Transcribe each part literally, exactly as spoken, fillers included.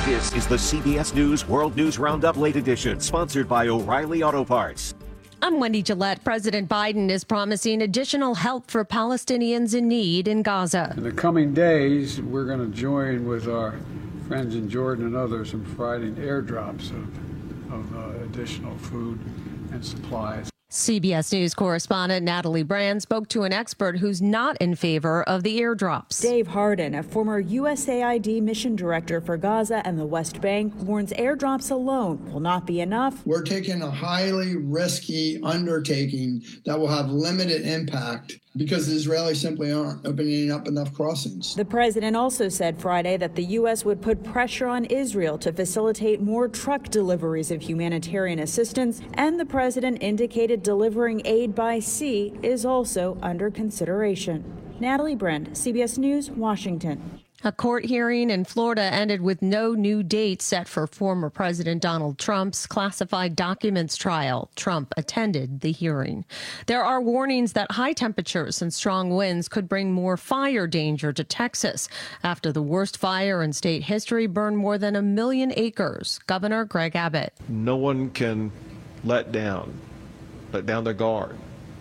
This is the C B S News World News Roundup Late Edition, sponsored by O'Reilly Auto Parts. I'm Wendy Gillette. President Biden is promising additional help for Palestinians in need in Gaza. In the coming days, we're going to join with our friends in Jordan and others in providing airdrops of, of uh, additional food and supplies. C B S News correspondent Natalie Brand spoke to an expert who's not in favor of the airdrops. Dave Hardin, a former U S A I D mission director for Gaza and the West Bank, warns airdrops alone will not be enough. We're taking a highly risky undertaking that will have limited impact because the Israelis simply aren't opening up enough crossings. The president also said Friday that the U S would put pressure on Israel to facilitate more truck deliveries of humanitarian assistance, and the president indicated delivering aid by sea is also under consideration. Natalie Brand, C B S News, Washington. A court hearing in Florida ended with no new date set for former President Donald Trump's classified documents trial. Trump attended the hearing. There are warnings that high temperatures and strong winds could bring more fire danger to Texas after the worst fire in state history burned more than a million acres. Governor Greg Abbott. No one can let down, let down their guard.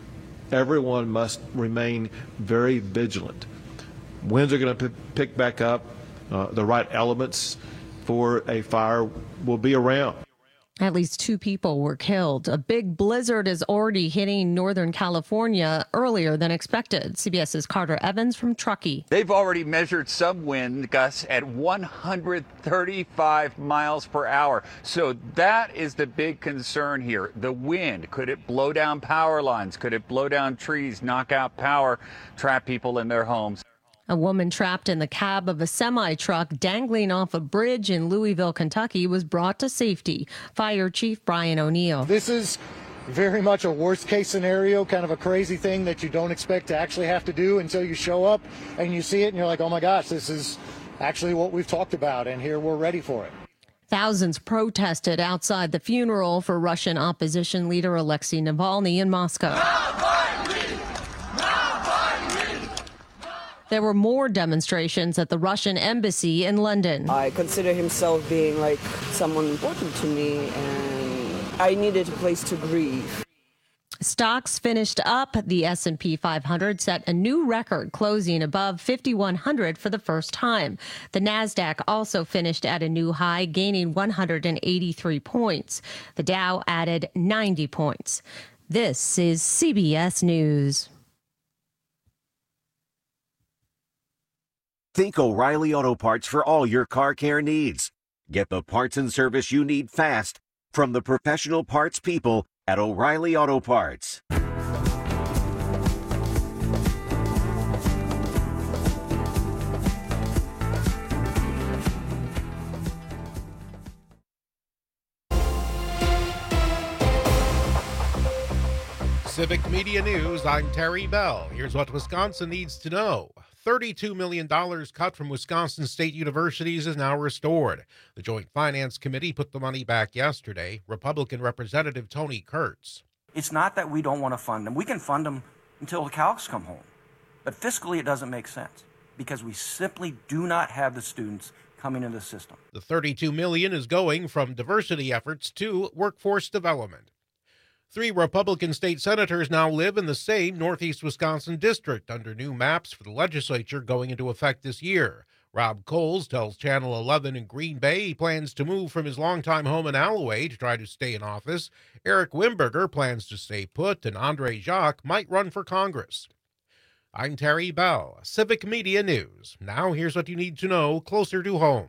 Everyone must remain very vigilant. Winds are going to pick back up. Uh, the right elements for a fire will be around. At least two people were killed. A big blizzard is already hitting Northern California earlier than expected. CBS's Carter Evans from Truckee. They've already measured some wind gusts at one hundred thirty-five miles per hour. So that is the big concern here. The wind. Could it blow down power lines? Could it blow down trees, knock out power, trap people in their homes? A woman trapped in the cab of a semi-truck dangling off a bridge in Louisville, Kentucky, was brought to safety. Fire Chief Brian O'Neill. This is very much a worst-case scenario, kind of a crazy thing that you don't expect to actually have to do until you show up and you see it and you're like, oh my gosh, this is actually what we've talked about, and here we're ready for it. Thousands protested outside the funeral for Russian opposition leader Alexei Navalny in Moscow. There were more demonstrations at the Russian embassy in London. I consider himself being like someone important to me, and I needed a place to grieve. Stocks finished up. The S and P five hundred set a new record, closing above fifty-one hundred for the first time. The Nasdaq also finished at a new high, gaining one hundred eighty-three points. The Dow added ninety points. This is C B S News. Think O'Reilly Auto Parts for all your car care needs. Get the parts and service you need fast from the professional parts people at O'Reilly Auto Parts. Civic Media News, I'm Terry Bell. Here's what Wisconsin needs to know. thirty-two million dollars cut from Wisconsin State Universities is now restored. The Joint Finance Committee put the money back yesterday. Republican Representative Tony Kurtz. It's not that we don't want to fund them. We can fund them until the cows come home. But fiscally, it doesn't make sense because we simply do not have the students coming into the system. The thirty-two million dollars is going from diversity efforts to workforce development. Three Republican state senators now live in the same Northeast Wisconsin district under new maps for the legislature going into effect this year. Rob Coles tells Channel eleven in Green Bay he plans to move from his longtime home in Alloway to try to stay in office. Eric Wimberger plans to stay put, and Andre Jacques might run for Congress. I'm Terry Bell, Civic Media News. Now here's what you need to know closer to home.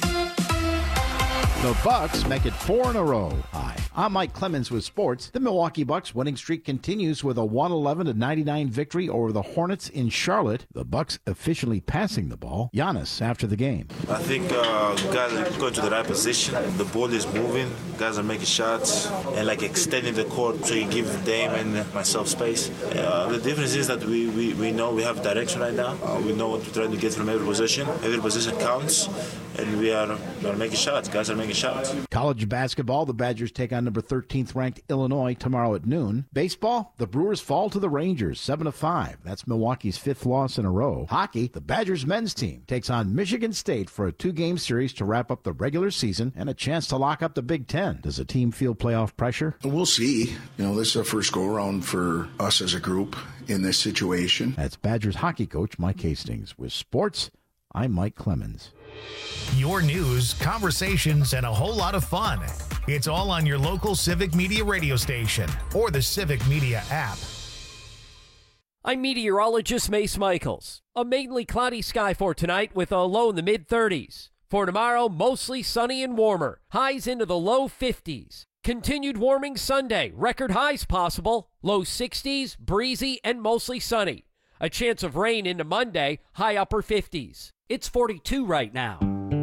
The Bucks make it four in a row. Hi, I'm Mike Clemens with sports. The Milwaukee Bucks winning streak continues with a one eleven to ninety-nine victory over the Hornets in Charlotte. The Bucks officially passing the ball. Giannis after the game. I think uh, guys are going to the right position. The ball is moving. Guys are making shots and like extending the court so you give Dame and myself space. Uh, the difference is that we, we, we know we have direction right now. Uh, we know what we're trying to get from every position. Every position counts. and we are, we are making shots. Guys are making shots. College basketball, the Badgers take on number thirteenth ranked Illinois tomorrow at noon. Baseball, the Brewers fall to the Rangers seven to five. That's Milwaukee's fifth loss in a row. Hockey, the Badgers men's team takes on Michigan State for a two-game series to wrap up the regular season and a chance to lock up the Big Ten. Does the team feel playoff pressure? We'll see. You know, this is our first go-around for us as a group in this situation. That's Badgers hockey coach Mike Hastings. With sports, I'm Mike Clemens. Your news, conversations, and a whole lot of fun. It's all on your local Civic Media radio station or the Civic Media app. I'm meteorologist Mace Michaels. A mainly cloudy sky for tonight with a low in the mid-thirties. For tomorrow, mostly sunny and warmer. Highs into the low fifties. Continued warming Sunday. Record highs possible. Low sixties, breezy, and mostly sunny. A chance of rain into Monday. High upper fifties. It's forty-two right now.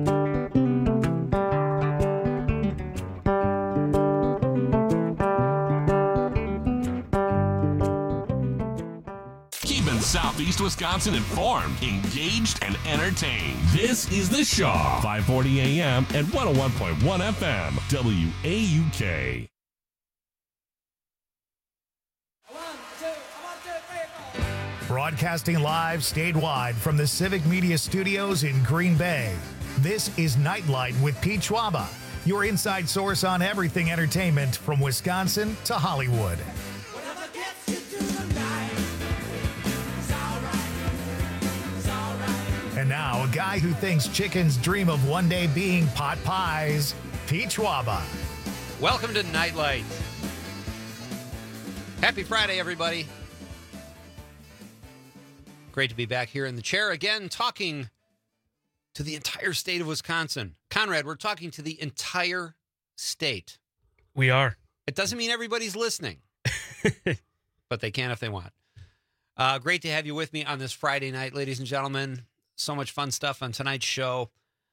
Keeping Southeast Wisconsin informed, engaged, and entertained. This is The Shaw, five forty A M and one oh one point one F M, W A U K. Broadcasting live statewide from the Civic Media Studios in Green Bay. This is Nightlight with Pete Schwaba, your inside source on everything entertainment from Wisconsin to Hollywood. And now, a guy who thinks chickens dream of one day being pot pies, Pete Schwaba. Welcome to Nightlight. Happy Friday, everybody. Great to be back here in the chair again, talking to the entire state of Wisconsin. Conrad, we're talking to the entire state. We are. It doesn't mean everybody's listening, but they can if they want. Uh, great to have you with me on this Friday night, ladies and gentlemen. So much fun stuff on tonight's show.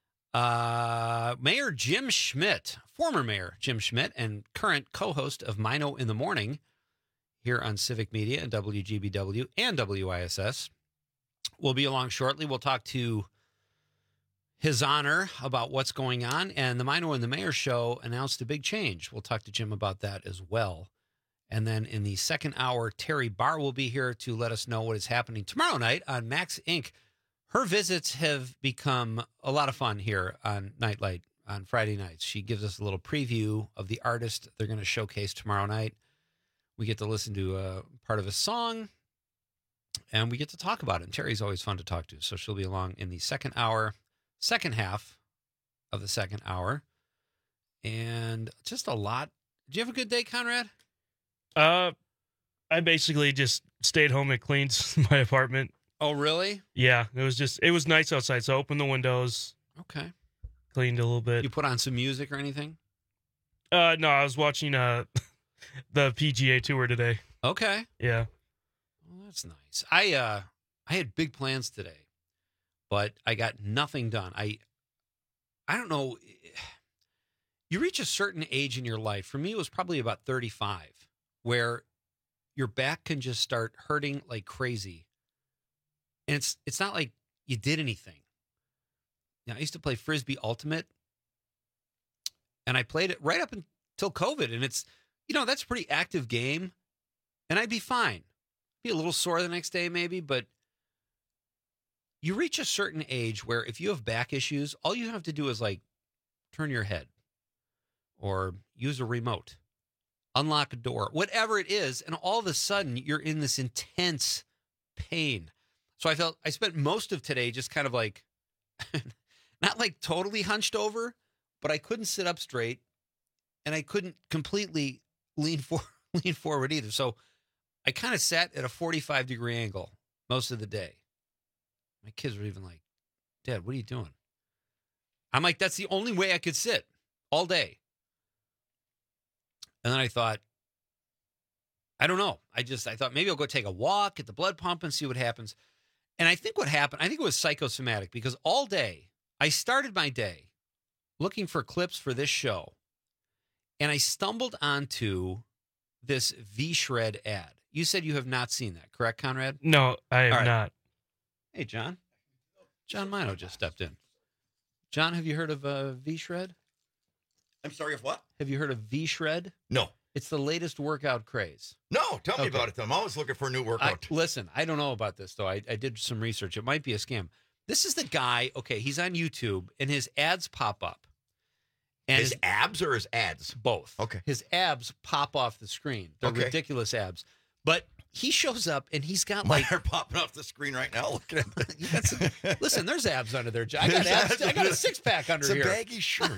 Uh, Mayor Jim Schmidt, former Mayor Jim Schmidt, and current co-host of Mino in the Morning here on Civic Media and W G B W and W I S S. We'll be along shortly. We'll talk to His Honor about what's going on. And the Mino and the Mayor show announced a big change. We'll talk to Jim about that as well. And then in the second hour, Terry Barr will be here to let us know what is happening tomorrow night on Max Incorporated. Her visits have become a lot of fun here on Nightlight on Friday nights. She gives us a little preview of the artist they're going to showcase tomorrow night. We get to listen to a part of a song, and we get to talk about it. And Terry's always fun to talk to, so she'll be along in the second hour, second half of the second hour. And just a lot. Did you have a good day, Conrad? Uh, I basically just stayed home and cleaned my apartment. Oh, really? Yeah, it was just, it was nice outside, so I opened the windows. Okay. Cleaned a little bit. You put on some music or anything? Uh, no, I was watching uh the P G A Tour today. Okay. Yeah. Well, that's nice. I uh I had big plans today, but I got nothing done. I I don't know. You reach a certain age in your life. For me, it was probably about thirty-five, where your back can just start hurting like crazy. And it's it's not like you did anything. Now, I used to play Frisbee Ultimate, and I played it right up until COVID. And it's, you know, that's a pretty active game, and I'd be fine. Be a little sore the next day maybe, but you reach a certain age where if you have back issues, all you have to do is like turn your head or use a remote, unlock a door, whatever it is, and all of a sudden you're in this intense pain. So I felt I spent most of today just kind of like, not like totally hunched over, but I couldn't sit up straight, and I couldn't completely lean for, lean forward either. So I kind of sat at a forty-five degree angle most of the day. My kids were even like, "Dad, what are you doing?" I'm like, that's the only way I could sit all day. And then I thought, I don't know. I just, I thought maybe I'll go take a walk, get the blood pump, and see what happens. And I think what happened, I think it was psychosomatic, because all day I started my day looking for clips for this show, and I stumbled onto this V-Shred ad. You said you have not seen that, correct, Conrad? No, I have right. not. Hey, John. John Mino just stepped in. John, have you heard of uh, V-Shred? I'm sorry, of what? Have you heard of V-Shred? No. It's the latest workout craze. No, tell me Okay. about it, though. I'm always looking for a new workout. I, listen, I don't know about this, though. I, I did some research. It might be a scam. This is the guy, okay, he's on YouTube, and his ads pop up. And his abs or his ads? Both. Okay. His abs pop off the screen. They're Okay. ridiculous abs. But he shows up, and he's got Mine like... are popping off the screen right now. Looking at that. That's, listen, there's abs under there. I got abs. I got a six-pack under it's here. It's a baggy shirt.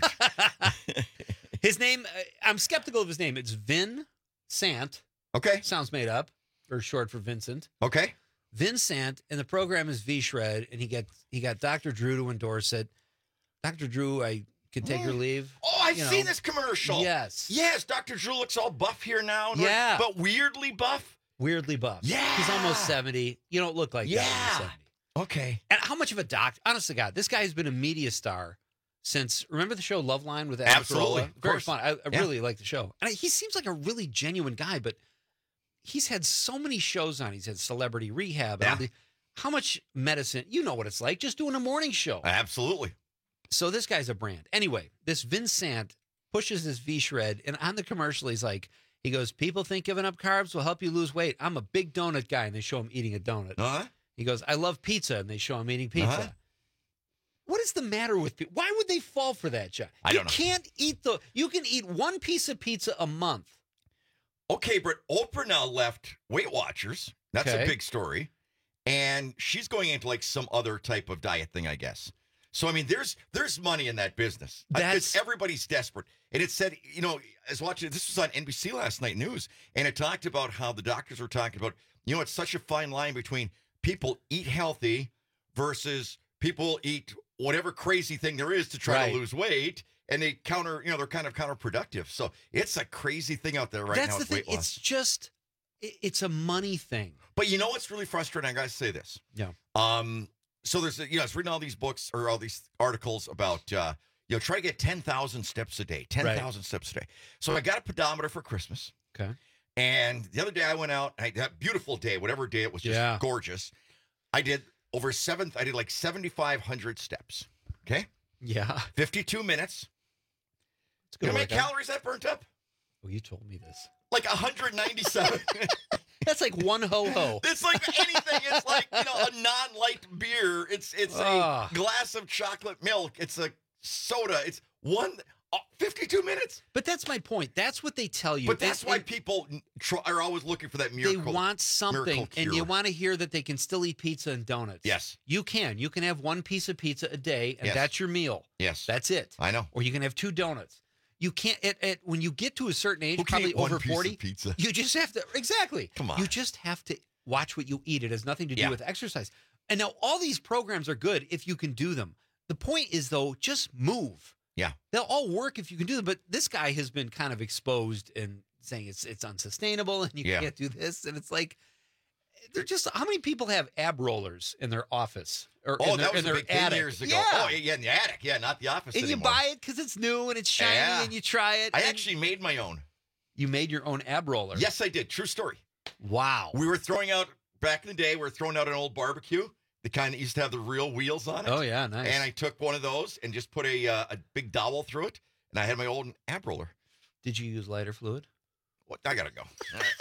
His name, uh, I'm skeptical of his name. It's Vin Sant. Okay. Sounds made up, or short for Vincent. Okay. Vin Sant, and the program is V-Shred, and he got he got Doctor Drew to endorse it. Doctor Drew, I can take your leave. Oh, I've You know. seen this commercial. Yes. Yes, Doctor Drew looks all buff here now. Yeah. But weirdly buff. Weirdly buff. Yeah. He's almost seventy. You don't look like Yeah. that when you're seventy. Okay. And how much of a doc? Honest to God, this guy has been a media star since. Remember the show Loveline with Adam Absolutely, Carolla? of Very course. fun. I, I Yeah. really like the show, and I, he seems like a really genuine guy. But he's had so many shows on. He's had Celebrity Rehab. And all the, how much medicine? You know what it's like just doing a morning show. Absolutely. So this guy's a brand. Anyway, this Vincent pushes this V-Shred, and on the commercial, he's like, he goes, people think giving up carbs will help you lose weight. I'm a big donut guy, and they show him eating a donut. Uh-huh. He goes, I love pizza, and they show him eating pizza. Uh-huh. What is the matter with people? Why would they fall for that, John? I you don't know. can't eat the, you can eat one piece of pizza a month. Okay, but Oprah now left Weight Watchers. That's Okay. a big story. And she's going into like some other type of diet thing, I guess. So, I mean, there's there's money in that business. Because That's- everybody's desperate. And it said, you know, I was watching, this was on N B C last night news, and it talked about how the doctors were talking about, you know, it's such a fine line between people eat healthy versus people eat whatever crazy thing there is to try Right. to lose weight. And they counter, you know, they're kind of counterproductive. So it's a crazy thing out there right That's now the with thing. weight loss. It's just, it- it's a money thing. But you know what's really frustrating? I gotta say this. Yeah. Um. So there's, you know, I was reading all these books or all these articles about, uh, you know, try to get ten thousand steps a day, ten thousand steps a day. So I got a pedometer for Christmas. Okay. And the other day I went out, I had that beautiful day, whatever day it was, just Yeah. gorgeous. I did over seven, I did like seventy-five hundred steps. Okay. Yeah. fifty-two minutes. It's You know good how many workout. calories that burnt up? Oh, you told me this. Like one hundred ninety-seven. That's like one ho-ho. It's like anything. It's like, you know, a non-light beer. It's it's Ah. a glass of chocolate milk. It's a soda. It's one oh, fifty-two minutes. But that's my point. That's what they tell you. But that's And- why and people try, are always looking for that they miracle. want something, miracle and you cure. want to hear that they can still eat pizza and donuts. Yes. You can. You can have one piece of pizza a day, and Yes. that's your meal. Yes. That's it. I know. Or you can have two donuts. You can't. At, at, when you get to a certain age, Who can probably eat one over piece of forty, pizza? you just have to. Exactly. Come on. You just have to watch what you eat. It has nothing to do Yeah. with exercise. And now all these programs are good if you can do them. The point is, though, just move. Yeah. They'll all work if you can do them. But this guy has been kind of exposed and saying it's it's unsustainable and you Yeah. can't do this. And it's like, they're just, how many people have ab rollers in their office or Oh, in their, that was in a their big thing attic? years ago. Yeah. Oh, yeah, in the attic. Yeah, not the office And you anymore. buy it because it's new and it's shiny Yeah. and you try it. I and actually made my own. You made your own ab roller. Yes, I did. True story. Wow. We were throwing out, back in the day, we were throwing out an old barbecue. The kind that used to have the real wheels on it. Oh, yeah, nice. And I took one of those and just put a uh, a big dowel through it, and I had my old ab roller. Did you use lighter fluid? What? I gotta go. All right.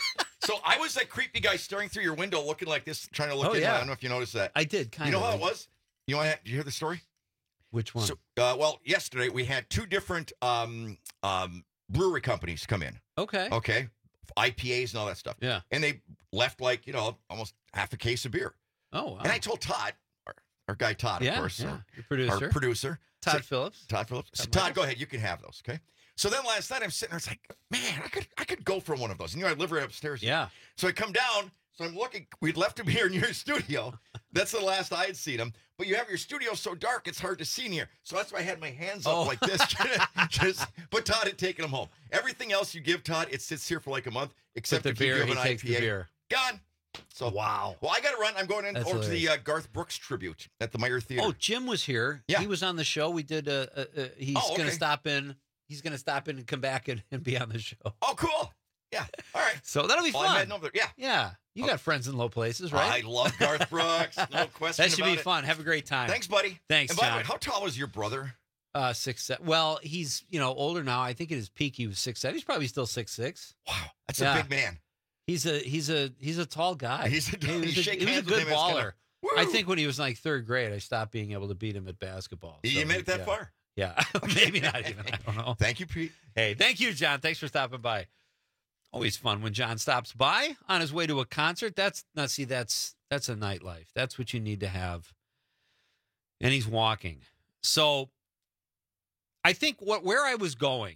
So I was that creepy guy staring through your window, looking like this, trying to look Oh, in. yeah. I don't know if you noticed that. I did, kind You of. know how it was? You know, I had, did you hear the story? Which one? So, uh, well, yesterday we had two different um, um, brewery companies come in. Okay. Okay. I P As and all that stuff. Yeah. And they left like, you know, almost half a case of beer. Oh, wow. And I told Todd, our, our guy Todd, of Yeah, course, yeah. our, Your producer. our producer, Todd said- Phillips. Todd Phillips. So, Todd Todd, Michaels. go ahead. You can have those, okay? So then last night I'm sitting there, it's like, man, I could I could go for one of those. And you know, I live right upstairs. Yeah. So I come down, so I'm looking, we'd left him here in your studio. That's the last I had seen him. But you have your studio so dark, it's hard to see in here. So that's why I had my hands up Oh. like this. Just, but Todd had taken them home. Everything else you give Todd, it sits here for like a month, except the if you beer, give he an takes I P A. the beer. Gone. So Wow. Well, I got to run. I'm going in That's over to the hilarious. uh, Garth Brooks tribute at the Meyer Theater. Oh, Jim was here. Yeah. He was on the show. We did a, a, a he's Oh, going to okay. stop in. He's going to stop in and come back and, and be on the show. Oh, cool. Yeah. All right. So that'll be Well, I'm fun. heading over there. Yeah. Yeah. You got friends in low places, right? I love Garth Brooks. No question That should about be it. fun. Have a great time. Thanks, buddy. Thanks, And by John. the way, how tall is your brother? Uh, six seven. Well, he's you know older now. I think at his peak he was six seven. He's probably still six six. Wow, that's Yeah. a big man. He's a he's a he's a tall guy. He's a- he was you a, shake he was a hands with good him, it's baller. kinda, I woo. think when he was in, like third grade, I stopped being able to beat him at basketball. You So, made it that yeah. far? Yeah, maybe not even. I don't know. Thank you, Pete. Hey, thank you, John. Thanks for stopping by. Always fun when John stops by on his way to a concert. That's now see that's that's a nightlife. That's what you need to have. And he's walking. So I think what where I was going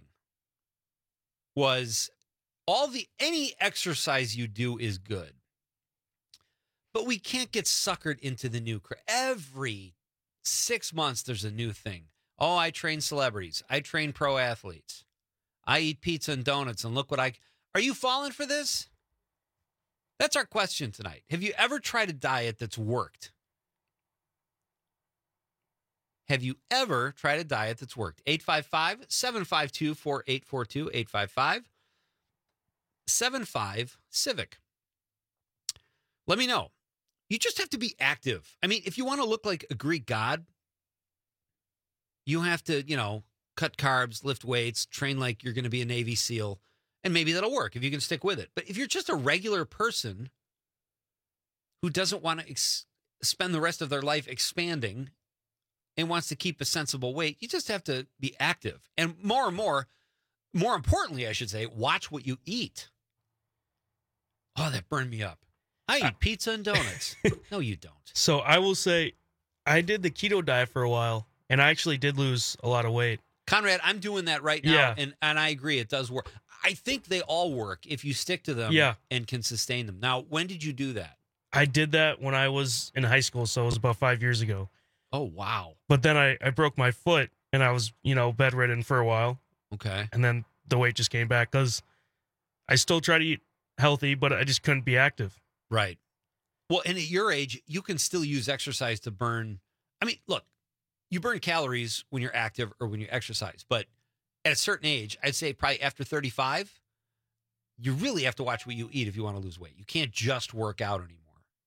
was all the any exercise you do is good. But we can't get suckered into the new cra- every six months there's a new thing. Oh, I train celebrities. I train pro athletes. I eat pizza and donuts and look what I Are you falling for this? That's our question tonight. Have you ever tried a diet that's worked? Have you ever tried a diet that's worked? eight five five, seven five two, four eight four two, eight five five, seven five, Civic. Let me know. You just have to be active. I mean, if you want to look like a Greek god, you have to, you know, cut carbs, lift weights, train like you're going to be a Navy SEAL, and maybe that'll work if you can stick with it. But if you're just a regular person who doesn't want to ex- spend the rest of their life expanding and wants to keep a sensible weight, you just have to be active. And more and more, more importantly, I should say, watch what you eat. Oh, that burned me up. I eat pizza and donuts. No, you don't. So I will say, I did the keto diet for a while, and I actually did lose a lot of weight. Conrad, I'm doing that right now, Yeah. and, and I agree, it does work. I think they all work if you stick to them Yeah. and can sustain them. Now, when did you do that? I did that when I was in high school, so it was about five years ago. Oh, wow. But then I, I broke my foot, and I was, you know, bedridden for a while. Okay. And then the weight just came back because I still try to eat healthy, but I just couldn't be active. Right. Well, and at your age, you can still use exercise to burn. I mean, look, you burn calories when you're active or when you exercise. But at a certain age, I'd say probably after thirty-five, you really have to watch what you eat if you want to lose weight. You can't just work out anymore.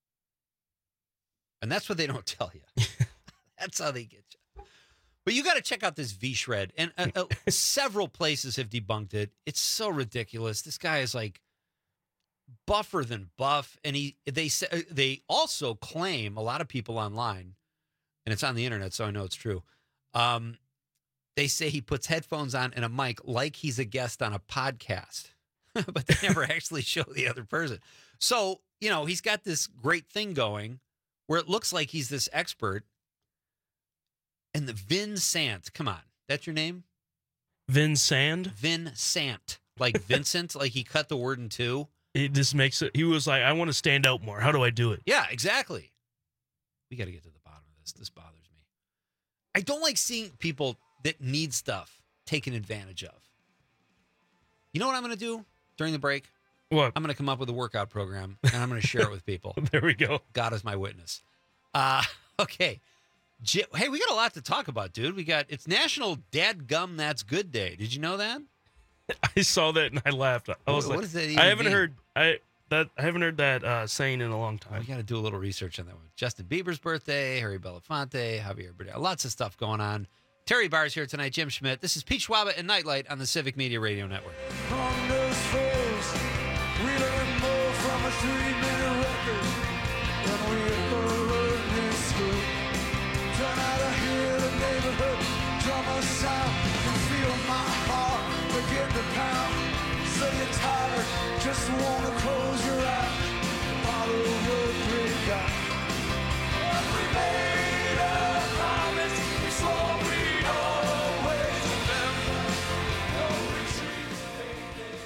And that's what they don't tell you. That's how they get you. But you got to check out this V-Shred. And uh, uh, several places have debunked it. It's so ridiculous. This guy is like buffer than buff. And he they say, they also claim, a lot of people online, and it's on the internet, so I know it's true. Um, they say he puts headphones on and a mic like he's a guest on a podcast, but they never actually show the other person. So, you know, he's got this great thing going where it looks like he's this expert. And the Vin Sant, come on, that's your name? Vin Sand? Vin Sant, like Vincent, like he cut the word in two. It just makes it, he was like, I want to stand out more. How do I do it? Yeah, exactly. We got to get to the bottom of this. This bothers me. I don't like seeing people that need stuff taken advantage of. You know what I'm going to do during the break? What? I'm going to come up with a workout program, and I'm going to share it with people. There we go. God is my witness. Uh, okay. J- hey, we got a lot to talk about, dude. We got, it's National Dadgum That's Good Day. Did you know that? I saw that and I laughed. I was What- like, what does that even I haven't mean? heard I that I haven't heard that uh, saying in a long time. We got to do a little research on that one. Justin Bieber's birthday, Harry Belafonte, Javier Bardem. Lots of stuff going on. Terry Barr's here tonight. Jim Schmidt. This is Pete Schwaba and Nightlight on the Civic Media Radio Network. On those foes, we learn more from a three-minute record than we ever learned in school. Turn out to hear the neighborhood drummer sound and feel my heart begin to pound. So you're tired, just wanna close your eyes, follow what we got. We made a promise, we swore we'd always remember. No retreat.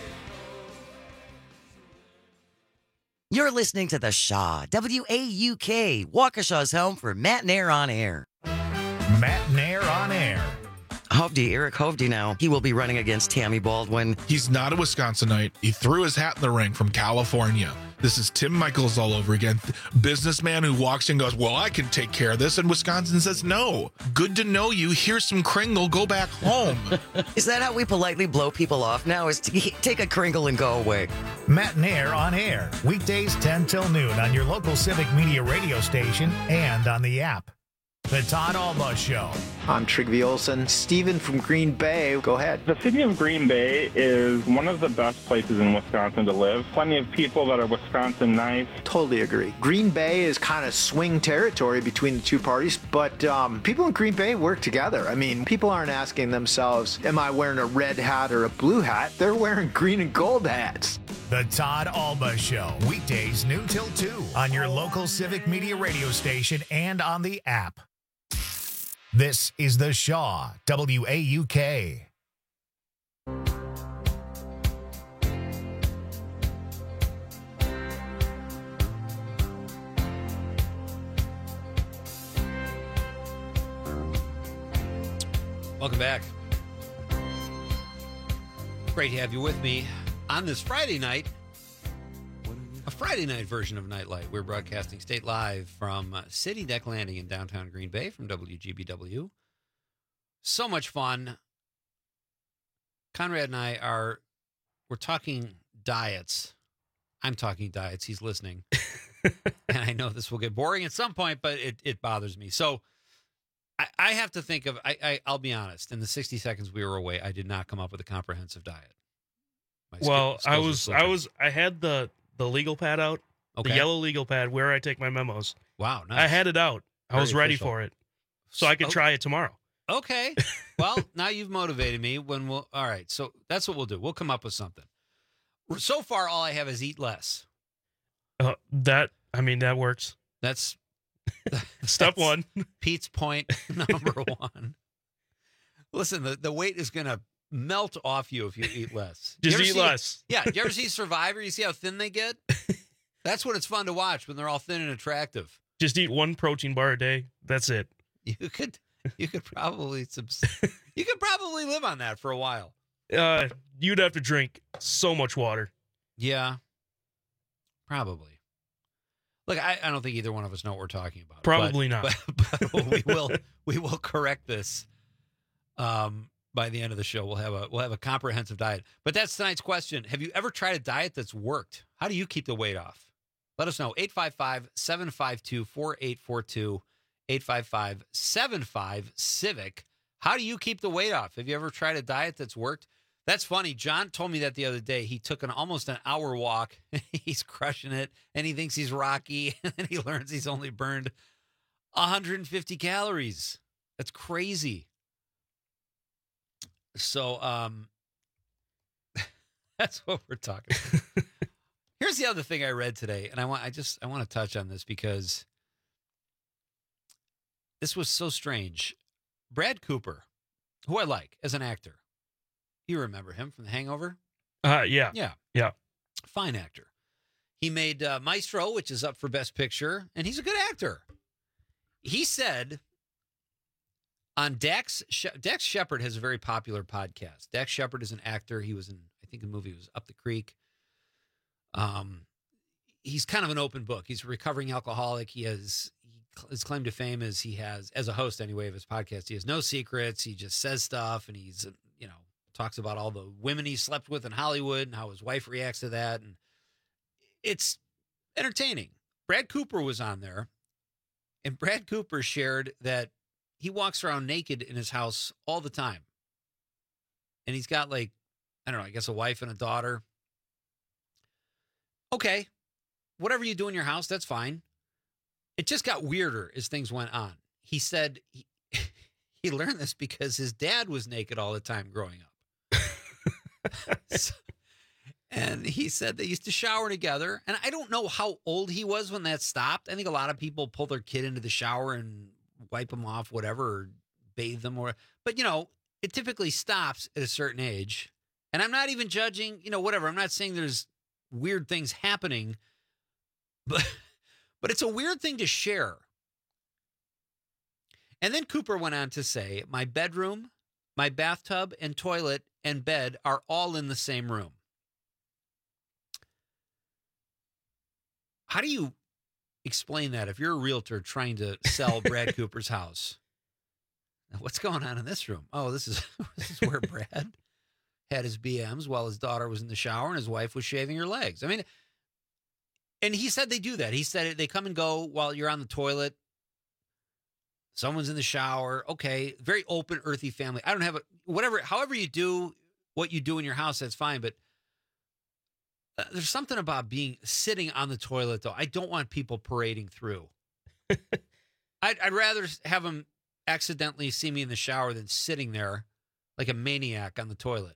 You're listening to The Shaw, W A U K, Waukesha's home for Matt Nair on Air. Matt Nair on Air. Hovde, Eric Hovde now. He will be running against Tammy Baldwin. He's not a Wisconsinite. He threw his hat in the ring from California. This is Tim Michaels all over again. Businessman who walks in and goes, well, I can take care of this. And Wisconsin says, no. Good to know you. Here's some Kringle. Go back home. Is that how we politely blow people off now? Is to take a Kringle and go away? Matt and Air on air. Weekdays ten till noon on your local Civic Media radio station and on the app. The Todd Alba Show. I'm Trigby Olson. Steven from Green Bay, go ahead. The city of Green Bay is one of the best places in Wisconsin to live. Plenty of people that are Wisconsin nice. Totally agree. Green Bay is kind of swing territory between the two parties, but um, people in Green Bay work together. I mean, people aren't asking themselves, am I wearing a red hat or a blue hat? They're wearing green and gold hats. The Todd Alba Show. Weekdays noon till two on your local Civic Media radio station and on the app. This is The Shaw, W A U K. Welcome back. Great to have you with me on this Friday night. A Friday night version of Nightlight. We're broadcasting state live from City Deck Landing in downtown Green Bay from W G B W. So much fun. Conrad and I are, we're talking diets. I'm talking diets. He's listening. And I know this will get boring at some point, but it, it bothers me. So I, I have to think of, I, I, I'll be honest, in the sixty seconds we were away, I did not come up with a comprehensive diet. My well, skill, I was, I was, I had the, the legal pad out, okay. the yellow legal pad where I take my memos. Wow. Nice. I had it out. I Very was ready official. for it. So I could Oh. try it tomorrow. Okay. Well, now you've motivated me. When we'll, all right. So that's what we'll do. We'll come up with something. So far, all I have is eat less. Uh, that, I mean, that works. That's step that's one. Pete's point number one. Listen, the, the weight is going to melt off you if you eat less. Just You ever eat see- less. Yeah. Do you ever see Survivor? You see how thin they get? That's what it's fun to watch when they're all thin and attractive. Just eat one protein bar a day. That's it. You could, you could probably, subs- you could probably live on that for a while. Uh, you'd have to drink so much water. Yeah, probably. Look, I, I don't think either one of us know what we're talking about. Probably but, not. But, but we will we will correct this. Um, by the end of the show, we'll have a we'll have a comprehensive diet. But that's tonight's question. Have you ever tried a diet that's worked? How do you keep the weight off? Let us know. eight five five, seven five two, four eight four two, eight five five, seven five, Civic. How do you keep the weight off? Have you ever tried a diet that's worked? That's funny. John told me that the other day. He took an almost an hour walk. He's crushing it, and he thinks he's Rocky, and then he learns he's only burned one hundred fifty calories. That's crazy. So um, that's what we're talking about. Here's the other thing I read today, and I want I just I want to touch on this because this was so strange. Brad Cooper, who I like as an actor. You remember him from The Hangover? Uh, yeah. Yeah. Yeah. Fine actor. He made uh, Maestro, which is up for Best Picture, and he's a good actor. He said on Dax, she- Dax Shepard has a very popular podcast. Dax Shepard is an actor. He was in, I think the movie was Up the Creek. Um, he's kind of an open book. He's a recovering alcoholic. He has, he, his claim to fame is he has, as a host anyway of his podcast, he has no secrets. He just says stuff, and he's, you know, talks about all the women he slept with in Hollywood and how his wife reacts to that. And it's entertaining. Brad Cooper was on there, and Brad Cooper shared that he walks around naked in his house all the time. And he's got, like, I don't know, I guess a wife and a daughter. Okay, whatever you do in your house, that's fine. It just got weirder as things went on. He said he, he learned this because his dad was naked all the time growing up. So, and he said they used to shower together. And I don't know how old he was when that stopped. I think a lot of people pull their kid into the shower and wipe them off, whatever, or bathe them. or. But, you know, it typically stops at a certain age. And I'm not even judging, you know, whatever. I'm not saying there's weird things happening. But, but it's a weird thing to share. And then Cooper went on to say, my bedroom, my bathtub and toilet and bed are all in the same room. how do you explain that if you're a realtor trying to sell Brad Cooper's house? What's going on in this room? Oh, this is this is where Brad had his B Ms while his daughter was in the shower and his wife was shaving her legs. I mean, and he said they do that. He said they come and go while you're on the toilet. Someone's in the shower. Okay, very open, earthy family. I don't have a whatever. However you do what you do in your house, that's fine. But uh, there's something about being sitting on the toilet, though. I don't want people parading through. I'd, I'd rather have them accidentally see me in the shower than sitting there like a maniac on the toilet.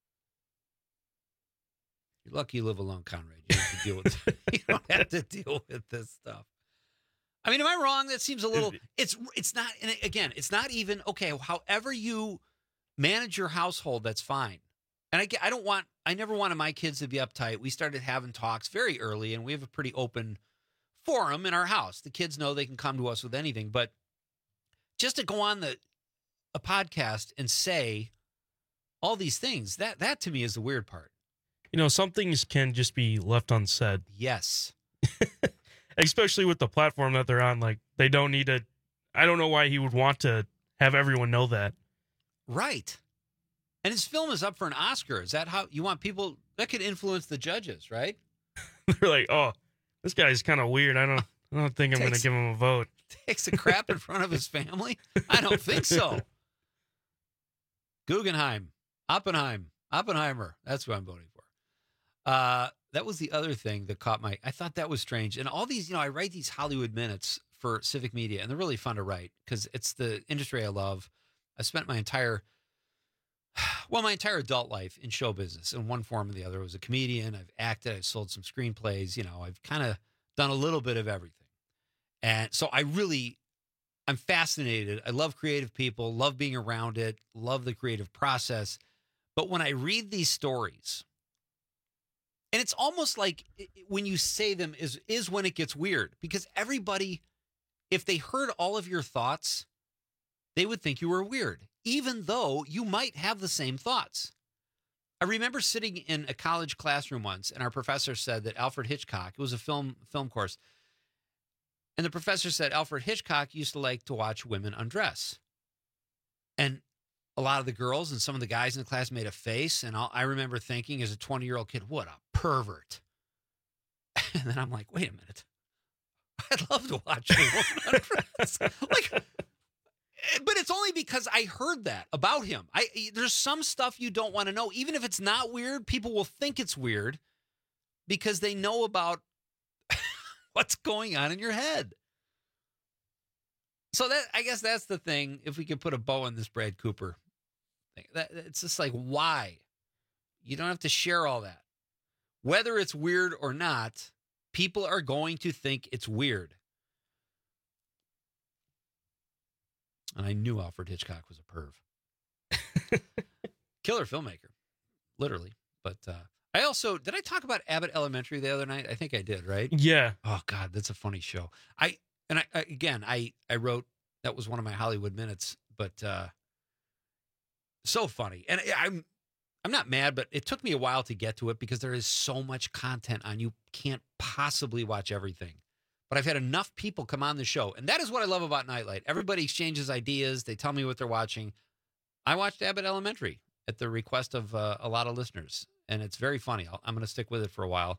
You're lucky you live alone, Conrad. You don't have to deal with you don't have to deal with this stuff. I mean, am I wrong? That seems a little. It's it's not. And again, it's not even okay. However you manage your household, that's fine. And I get, I don't want. I never wanted my kids to be uptight. We started having talks very early, and we have a pretty open forum in our house. The kids know they can come to us with anything, but just to go on the a podcast and say all these things, that that to me is the weird part. You know, some things can just be left unsaid. Yes. Especially with the platform that they're on. Like, they don't need to. I don't know why he would want to have everyone know that. Right. And his film is up for an Oscar. Is that how you want people? That could influence the judges, right? They're like, oh, this guy's kind of weird. I don't, I don't think I'm going to give him a vote. Takes a crap in front of his family? I don't think so. Guggenheim, Oppenheim, Oppenheimer. That's what I'm voting for. Uh, that was the other thing that caught my, I thought that was strange. And all these, you know, I write these Hollywood Minutes for Civic Media, and they're really fun to write because it's the industry I love. I spent my entire, well, my entire adult life in show business in one form or the other. I was a comedian. I've acted. I've sold some screenplays. You know, I've kind of done a little bit of everything. And so I really, I'm fascinated. I love creative people, love being around it, love the creative process. But when I read these stories, and it's almost like when you say them is, is when it gets weird, because everybody, if they heard all of your thoughts, they would think you were weird, even though you might have the same thoughts. I remember sitting in a college classroom once, and our professor said that Alfred Hitchcock, it was a film film course, and the professor said Alfred Hitchcock used to like to watch women undress. And a lot of the girls and some of the guys in the class made a face, and I'll, I remember thinking as a twenty-year-old kid, what a pervert. And then I'm like, wait a minute. I'd love to watch a woman undress. Like, but it's only because I heard that about him. I There's some stuff you don't want to know. Even if it's not weird, people will think it's weird because they know about what's going on in your head. So that, I guess that's the thing. If we could put a bow on this Brad Cooper thing, that, it's just like, why? You don't have to share all that. Whether it's weird or not, people are going to think it's weird. And I knew Alfred Hitchcock was a perv. Killer filmmaker, literally. But uh, I also, did I talk about Abbott Elementary the other night? I think I did, right? Yeah. Oh, God, that's a funny show. I And I, I again, I, I wrote, that was one of my Hollywood Minutes, but uh, so funny. And I, I'm I'm not mad, but it took me a while to get to it because there is so much content on. You can't possibly watch everything. But I've had enough people come on the show. And that is what I love about Nightlight. Everybody exchanges ideas. They tell me what they're watching. I watched Abbott Elementary at the request of uh, a lot of listeners. And it's very funny. I'll, I'm going to stick with it for a while.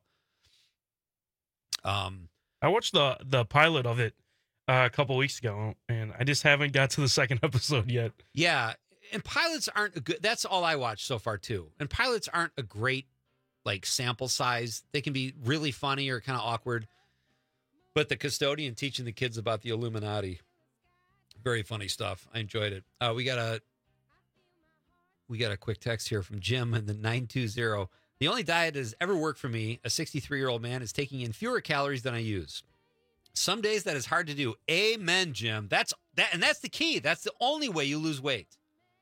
Um, I watched the the pilot of it uh, a couple weeks ago, and I just haven't got to the second episode yet. Yeah, and pilots aren't a good. That's all I watched so far too. And pilots aren't a great like sample size. They can be really funny or kind of awkward. But the custodian teaching the kids about the Illuminati, very funny stuff. I enjoyed it. Uh, we got a we got a quick text here from Jim in the nine two zero. The only diet that has ever worked for me, a sixty-three-year-old man, is taking in fewer calories than I use. Some days that is hard to do. Amen, Jim. That's that, and that's the key. That's the only way you lose weight.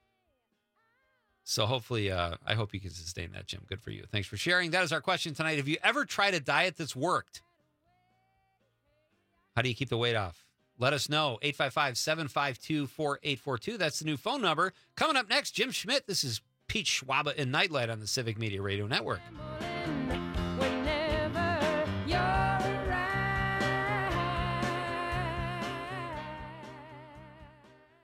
So hopefully, uh, I hope you can sustain that, Jim. Good for you. Thanks for sharing. That is our question tonight. Have you ever tried a diet that's worked? How do you keep the weight off? Let us know. eight five five, seven five two, four eight four two. That's the new phone number. Coming up next, Jim Schmidt. This is Pete Schwaba and Nightlight on the Civic Media Radio Network. Whenever you're around.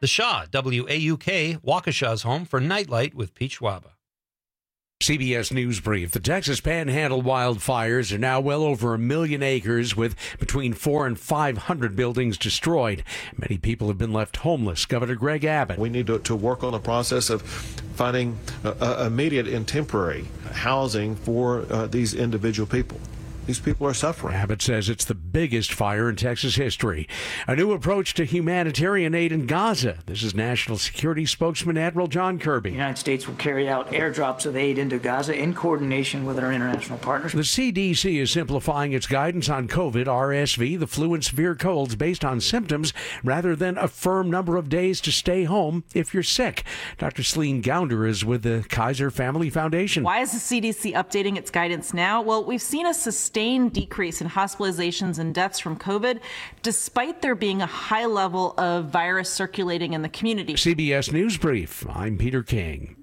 The Shaw, W A U K, Waukesha's home for Nightlight with Pete Schwaba. C B S News Brief. The Texas Panhandle wildfires are now well over a million acres with between four and five hundred buildings destroyed. Many people have been left homeless. Governor Greg Abbott. We need to, to work on the process of finding uh, uh, immediate and temporary housing for uh, these individual people. These people are suffering. Abbott says it's the biggest fire in Texas history. A new approach to humanitarian aid in Gaza. This is National Security Spokesman Admiral John Kirby. The United States will carry out airdrops of aid into Gaza in coordination with our international partners. The C D C is simplifying its guidance on COVID, R S V, the flu, and severe colds based on symptoms rather than a firm number of days to stay home if you're sick. Doctor Celine Gounder is with the Kaiser Family Foundation. Why is the C D C updating its guidance now? Well, we've seen a sustained decrease in hospitalizations and deaths from COVID, despite there being a high level of virus circulating in the community. C B S News Brief. I'm Peter King.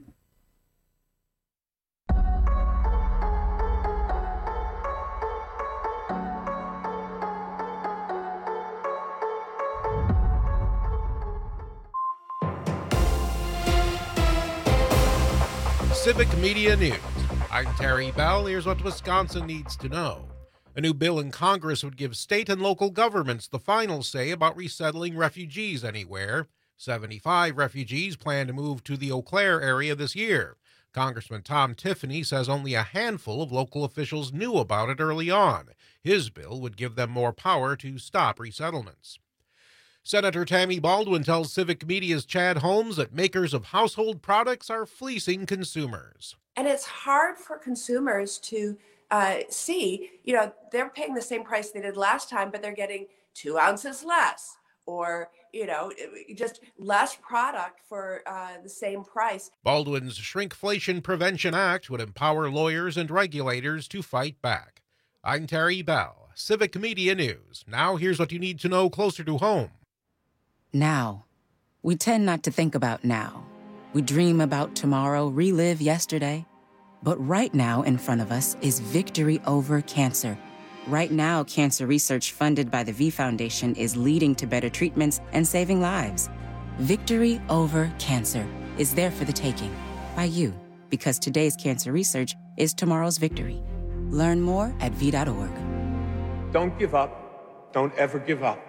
Civic Media News. I'm Terry Bell. Here's what Wisconsin needs to know. A new bill in Congress would give state and local governments the final say about resettling refugees anywhere. seventy-five refugees plan to move to the Eau Claire area this year. Congressman Tom Tiffany says only a handful of local officials knew about it early on. His bill would give them more power to stop resettlements. Senator Tammy Baldwin tells Civic Media's Chad Holmes that makers of household products are fleecing consumers. And it's hard for consumers to uh, see, you know, they're paying the same price they did last time, but they're getting two ounces less or, you know, just less product for uh, the same price. Baldwin's Shrinkflation Prevention Act would empower lawyers and regulators to fight back. I'm Terry Bell, Civic Media News. Now here's what you need to know closer to home. Now. We tend not to think about now. We dream about tomorrow, relive yesterday. But right now in front of us is victory over cancer. Right now, cancer research funded by the V Foundation is leading to better treatments and saving lives. Victory over cancer is there for the taking by you, because today's cancer research is tomorrow's victory. Learn more at v dot org. Don't give up. Don't ever give up.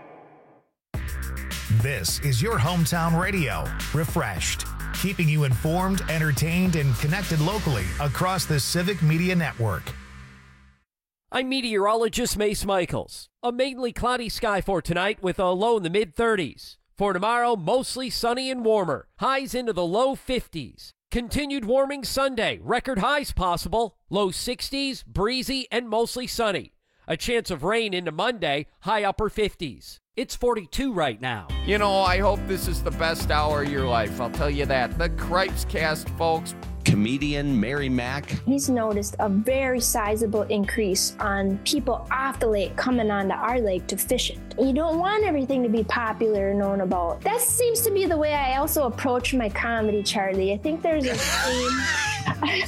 This is your hometown radio, Refreshed, keeping you informed, entertained, and connected locally across the Civic Media Network. I'm meteorologist Mace Michaels. A mainly cloudy sky for tonight with a low in the mid thirties. For tomorrow, mostly sunny and warmer. Highs into the low fifties. Continued warming Sunday. Record highs possible. Low sixties, breezy, and mostly sunny. A chance of rain into Monday. High upper fifties. It's forty-two right now. You know, I hope this is the best hour of your life. I'll tell you that. The Cripes Cast, folks. Comedian Mary Mack. He's noticed a very sizable increase on people off the lake coming onto our lake to fish it. You don't want everything to be popular and known about. That seems to be the way I also approach my comedy, Charlie. I think there's a theme.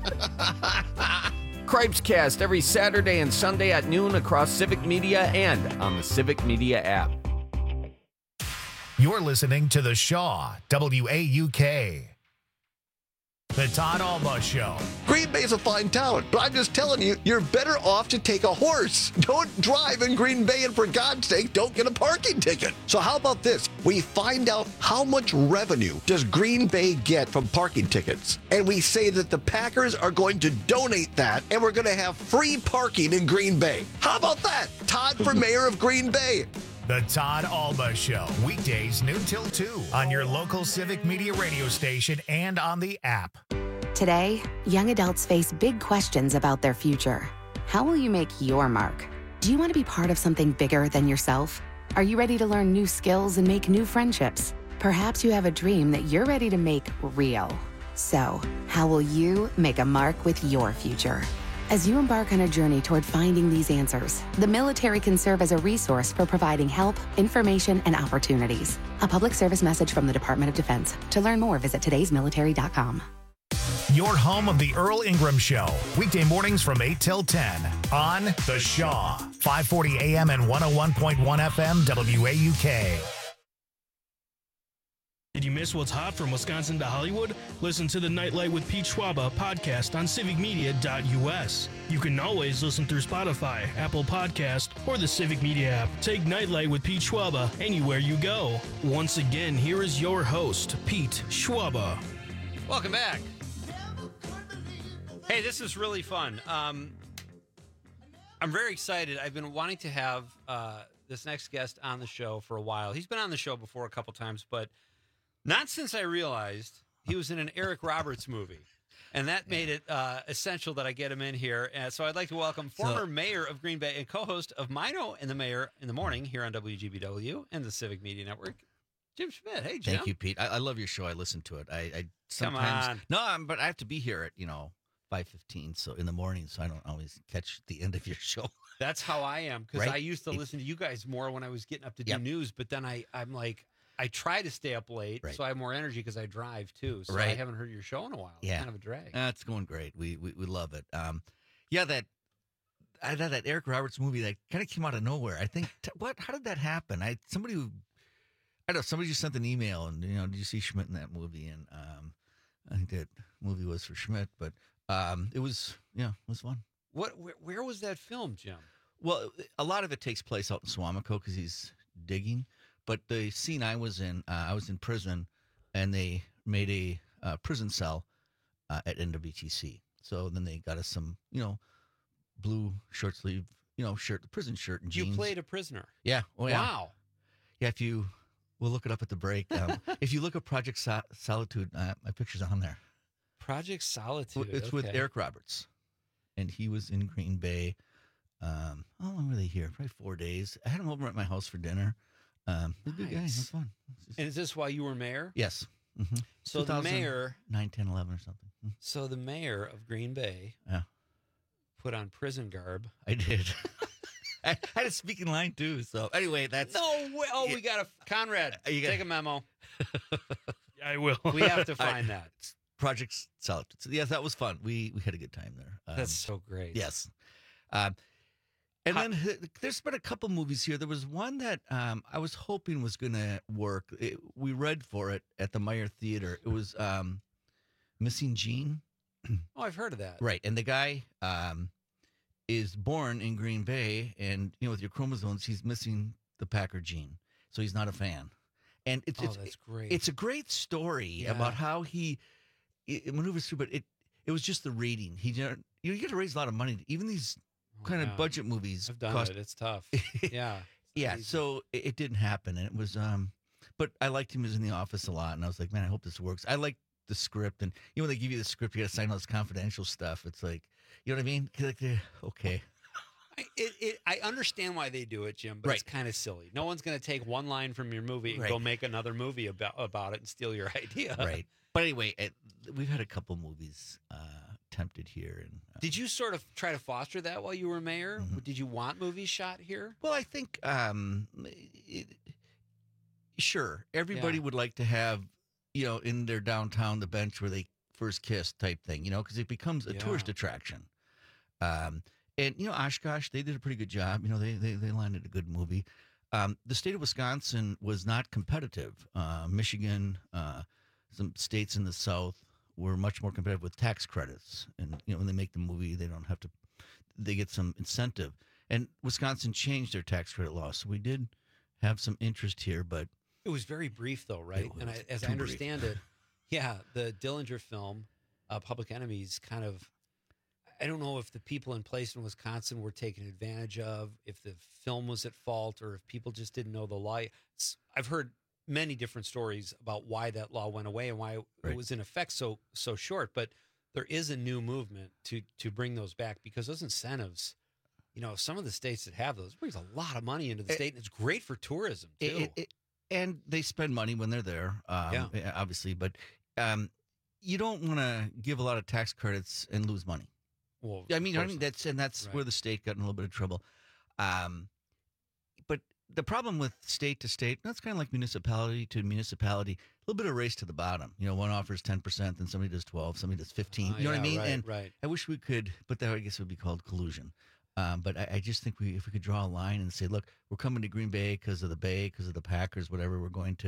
Cripes Cast every Saturday and Sunday at noon across Civic Media and on the Civic Media app. You're listening to The Shaw, W A U K. The Todd Alba Show. Green Bay's a fine town, but I'm just telling you, you're better off to take a horse. Don't drive in Green Bay, and for God's sake, don't get a parking ticket. So how about this? We find out how much revenue does Green Bay get from parking tickets, and we say that the Packers are going to donate that, and we're going to have free parking in Green Bay. How about that? Todd for mayor of Green Bay. The Todd Alba Show, weekdays noon till two on your local Civic Media radio station and on the app. Today, young adults face big questions about their future. How will you make your mark? Do you want to be part of something bigger than yourself? Are you ready to learn new skills and make new friendships? Perhaps you have a dream that you're ready to make real. So, how will you make a mark with your future? As you embark on a journey toward finding these answers, the military can serve as a resource for providing help, information, and opportunities. A public service message from the Department of Defense. To learn more, visit todays military dot com. Your home of the Earl Ingram Show, weekday mornings from eight till ten on The Shaw, five forty A M and one oh one point one F M W A U K. Did you miss what's hot from Wisconsin to Hollywood? Listen to the Nightlight with Pete Schwaba podcast on civic media dot U S. You can always listen through Spotify, Apple Podcast, or the Civic Media app. Take Nightlight with Pete Schwaba anywhere you go. Once again, here is your host, Pete Schwaba. Welcome back. Hey, this is really fun. Um, I'm very excited. I've been wanting to have uh, this next guest on the show for a while. He's been on the show before a couple times, but not since I realized he was in an Eric Roberts movie. And that made it uh, essential that I get him in here. And so I'd like to welcome former so, mayor of Green Bay and co-host of Mino and the Mayor in the Morning here on W G B W and the Civic Media Network, Jim Schmidt. Hey, Jim. Thank you, Pete. I, I love your show. I listen to it. I, I Come sometimes on. no, I'm, but I have to be here at you know five fifteen, so in the morning, so I don't always catch the end of your show. That's how I am because Right? I used to listen to you guys more when I was getting up to do Yep. news. But then I, I'm like, I try to stay up late, Right. so I have more energy because I drive too. So I Right. haven't heard your show in a while. It's Yeah, kind of a drag. Uh, it's going great. We we, we love it. Um, yeah, that I that, that Eric Roberts movie that kind of came out of nowhere. I think t- what? How did that happen? I somebody who I don't know. Somebody just sent an email and you know, did you see Schmidt in that movie? And um, I think that movie was for Schmidt, but um, it was yeah, it was fun. What? Where, where was that film, Jim? Well, a lot of it takes place out in Swamico because he's digging. But the scene I was in, uh, I was in prison, and they made a uh, prison cell uh, at N W T C. So then they got us some, you know, blue short sleeve, you know, shirt, the prison shirt and jeans. You played a prisoner. Yeah. Oh, yeah. Wow. Yeah. If you, we'll look it up at the break. Um, if you look at Project Sol- Solitude, uh, my picture's on there. Project Solitude. It's with okay. Eric Roberts, and he was in Green Bay. Um, how long were they here? Probably four days. I had him over at my house for dinner. Um, he's a good guy. It was fun. And is this while you were mayor? Yes. Mm-hmm. So the mayor, nine, ten, eleven or something. Mm. so the mayor of Green Bay, Yeah. put on prison garb. I did. I had a speaking line too. So anyway, that's No way. Oh, we got a Conrad. You got- Take a memo. Yeah, I will. We have to find I- that. Project Solitude. So yes, that was fun. We we had a good time there. Um, That's so great. Yes. Um, and then h- there's been a couple movies here. There was one that um, I was hoping was going to work. It, we read for it at the Meyer Theater. It was um, Missing Gene. Oh, I've heard of that. Right. And the guy um, is born in Green Bay, and you know, with your chromosomes, he's missing the Packer gene, so he's not a fan. And it's Oh, it's, that's great. It's a great story Yeah. about how he it, it maneuvers through, but it it was just the reading. He didn't, you know, you get to raise a lot of money. Even these kind yeah. of budget movies I've done cost, it. It's tough. Yeah. yeah. So it, it didn't happen, and it was. Um, but I liked him as in the office a lot, and I was like, man, I hope this works. I like the script, and you know when they give you the script, you got to sign all this confidential stuff. It's like, you know what I mean? Like, okay. I, it, it, I understand why they do it, Jim, but Right. it's kind of silly. No one's going to take one line from your movie and Right. go make another movie about about it and steal your idea. Right. But anyway, it, we've had a couple movies uh, attempted here, and uh, Did you sort of try to foster that while you were mayor? Mm-hmm. Did you want movies shot here? well, I think um, it, sure everybody Yeah. would like to have, you know, in their downtown the bench where they first kissed type thing, you know, because it becomes a Yeah. tourist attraction. Um, and you know, Oshkosh, they did a pretty good job. You know, they they they landed a good movie. Um, the state of Wisconsin was not competitive. Uh, Michigan, uh, some states in the South were much more competitive with tax credits, and you know, when they make the movie, they don't have to. They get some incentive, and Wisconsin changed their tax credit law, so we did have some interest here, but It was very brief, though, right? It And I, was as I too brief. understand it, yeah, the Dillinger film, uh, Public Enemies, kind of. I don't know if the people in place in Wisconsin were taken advantage of, if the film was at fault, or if people just didn't know the law. It's, I've heard many different stories about why that law went away and why Right. it was in effect so so short. But there is a new movement to to bring those back because those incentives, you know, some of the states that have those brings a lot of money into the It- state, and it's great for tourism too. It, it, it, and they spend money when they're there, um, Yeah. obviously. But um, you don't want to give a lot of tax credits and lose money. Well, I mean, of I course mean not. that's and that's Right. where the state got in a little bit of trouble. Um, but the problem with state to state, that's kind of like municipality to municipality, a little bit of race to the bottom. You know, one offers ten percent, then somebody does twelve, somebody does fifteen. Ah, you know what I yeah, mean? right, and right. I wish we could, but that I guess would be called collusion. Um, but I, I just think we, if we could draw a line and say, look, we're coming to Green Bay because of the Bay, because of the Packers, whatever. We're going to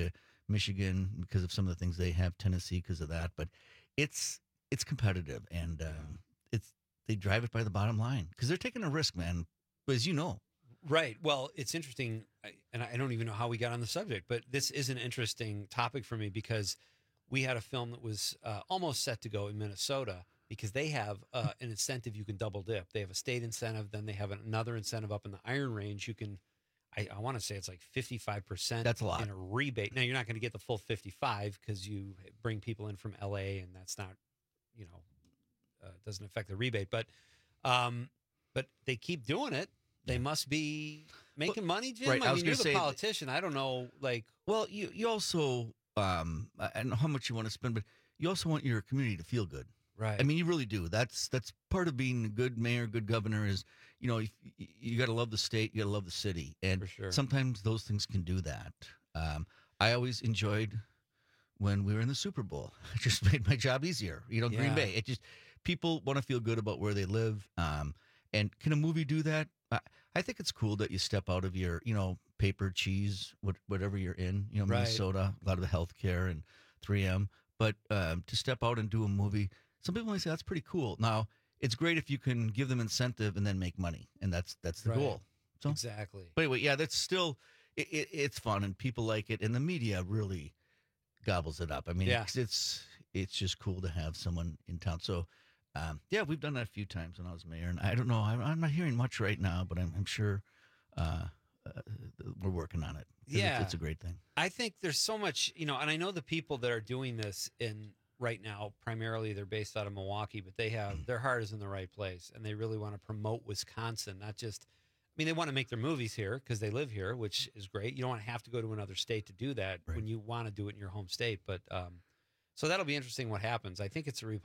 Michigan because of some of the things they have, Tennessee because of that. But it's it's competitive, and um, it's they drive it by the bottom line because they're taking a risk, man. As you know, right? Well, it's interesting, and I don't even know how we got on the subject, but this is an interesting topic for me because we had a film that was uh, almost set to go in Minnesota because they have uh, an incentive you can double dip. They have a state incentive, then they have another incentive up in the Iron Range. You can, I, I want to say it's like fifty-five percent. That's a lot. In a rebate. Now, you're not going to get the full fifty-five because you bring people in from L A, and that's not, you know, uh, doesn't affect the rebate. But, um, but they keep doing it. They must be making money, Jim. right, I I was mean, you're gonna the say- politician. I don't know, like, well, you you also um, I don't know how much you want to spend, but you also want your community to feel good. right? I mean, you really do. That's that's part of being a good mayor, good governor. Is you know, if, you got to love the state, you got to love the city, and For sure. sometimes those things can do that. Um, I always enjoyed when we were in the Super Bowl. It just made my job easier. You know, Yeah. Green Bay. It just people want to feel good about where they live. Um, and can a movie do that? I, I think it's cool that you step out of your, you know, paper, cheese, what, whatever you're in. You know, Right. Minnesota, a lot of the healthcare and three M. But um, to step out and do a movie, some people might say that's pretty cool. Now, it's great if you can give them incentive and then make money, and that's that's the Right. goal. So, Exactly. but anyway, yeah, that's still it, it, it's fun, and people like it, and the media really gobbles it up. I mean, Yeah. it's, it's it's just cool to have someone in town. So, um, yeah, we've done that a few times when I was mayor, and I don't know, I'm, I'm not hearing much right now, but I'm, I'm sure uh, uh, we're working on it. 'Cause Yeah. it's, it's a great thing. I think there's so much, you know, and I know the people that are doing this in right now, primarily they're based out of Milwaukee, but they have their heart is in the right place, and they really want to promote Wisconsin, not just. I mean, they want to make their movies here because they live here, which is great. You don't want to have to go to another state to do that when you want to do it in your home state. But um, so that'll be interesting what happens. I think it's a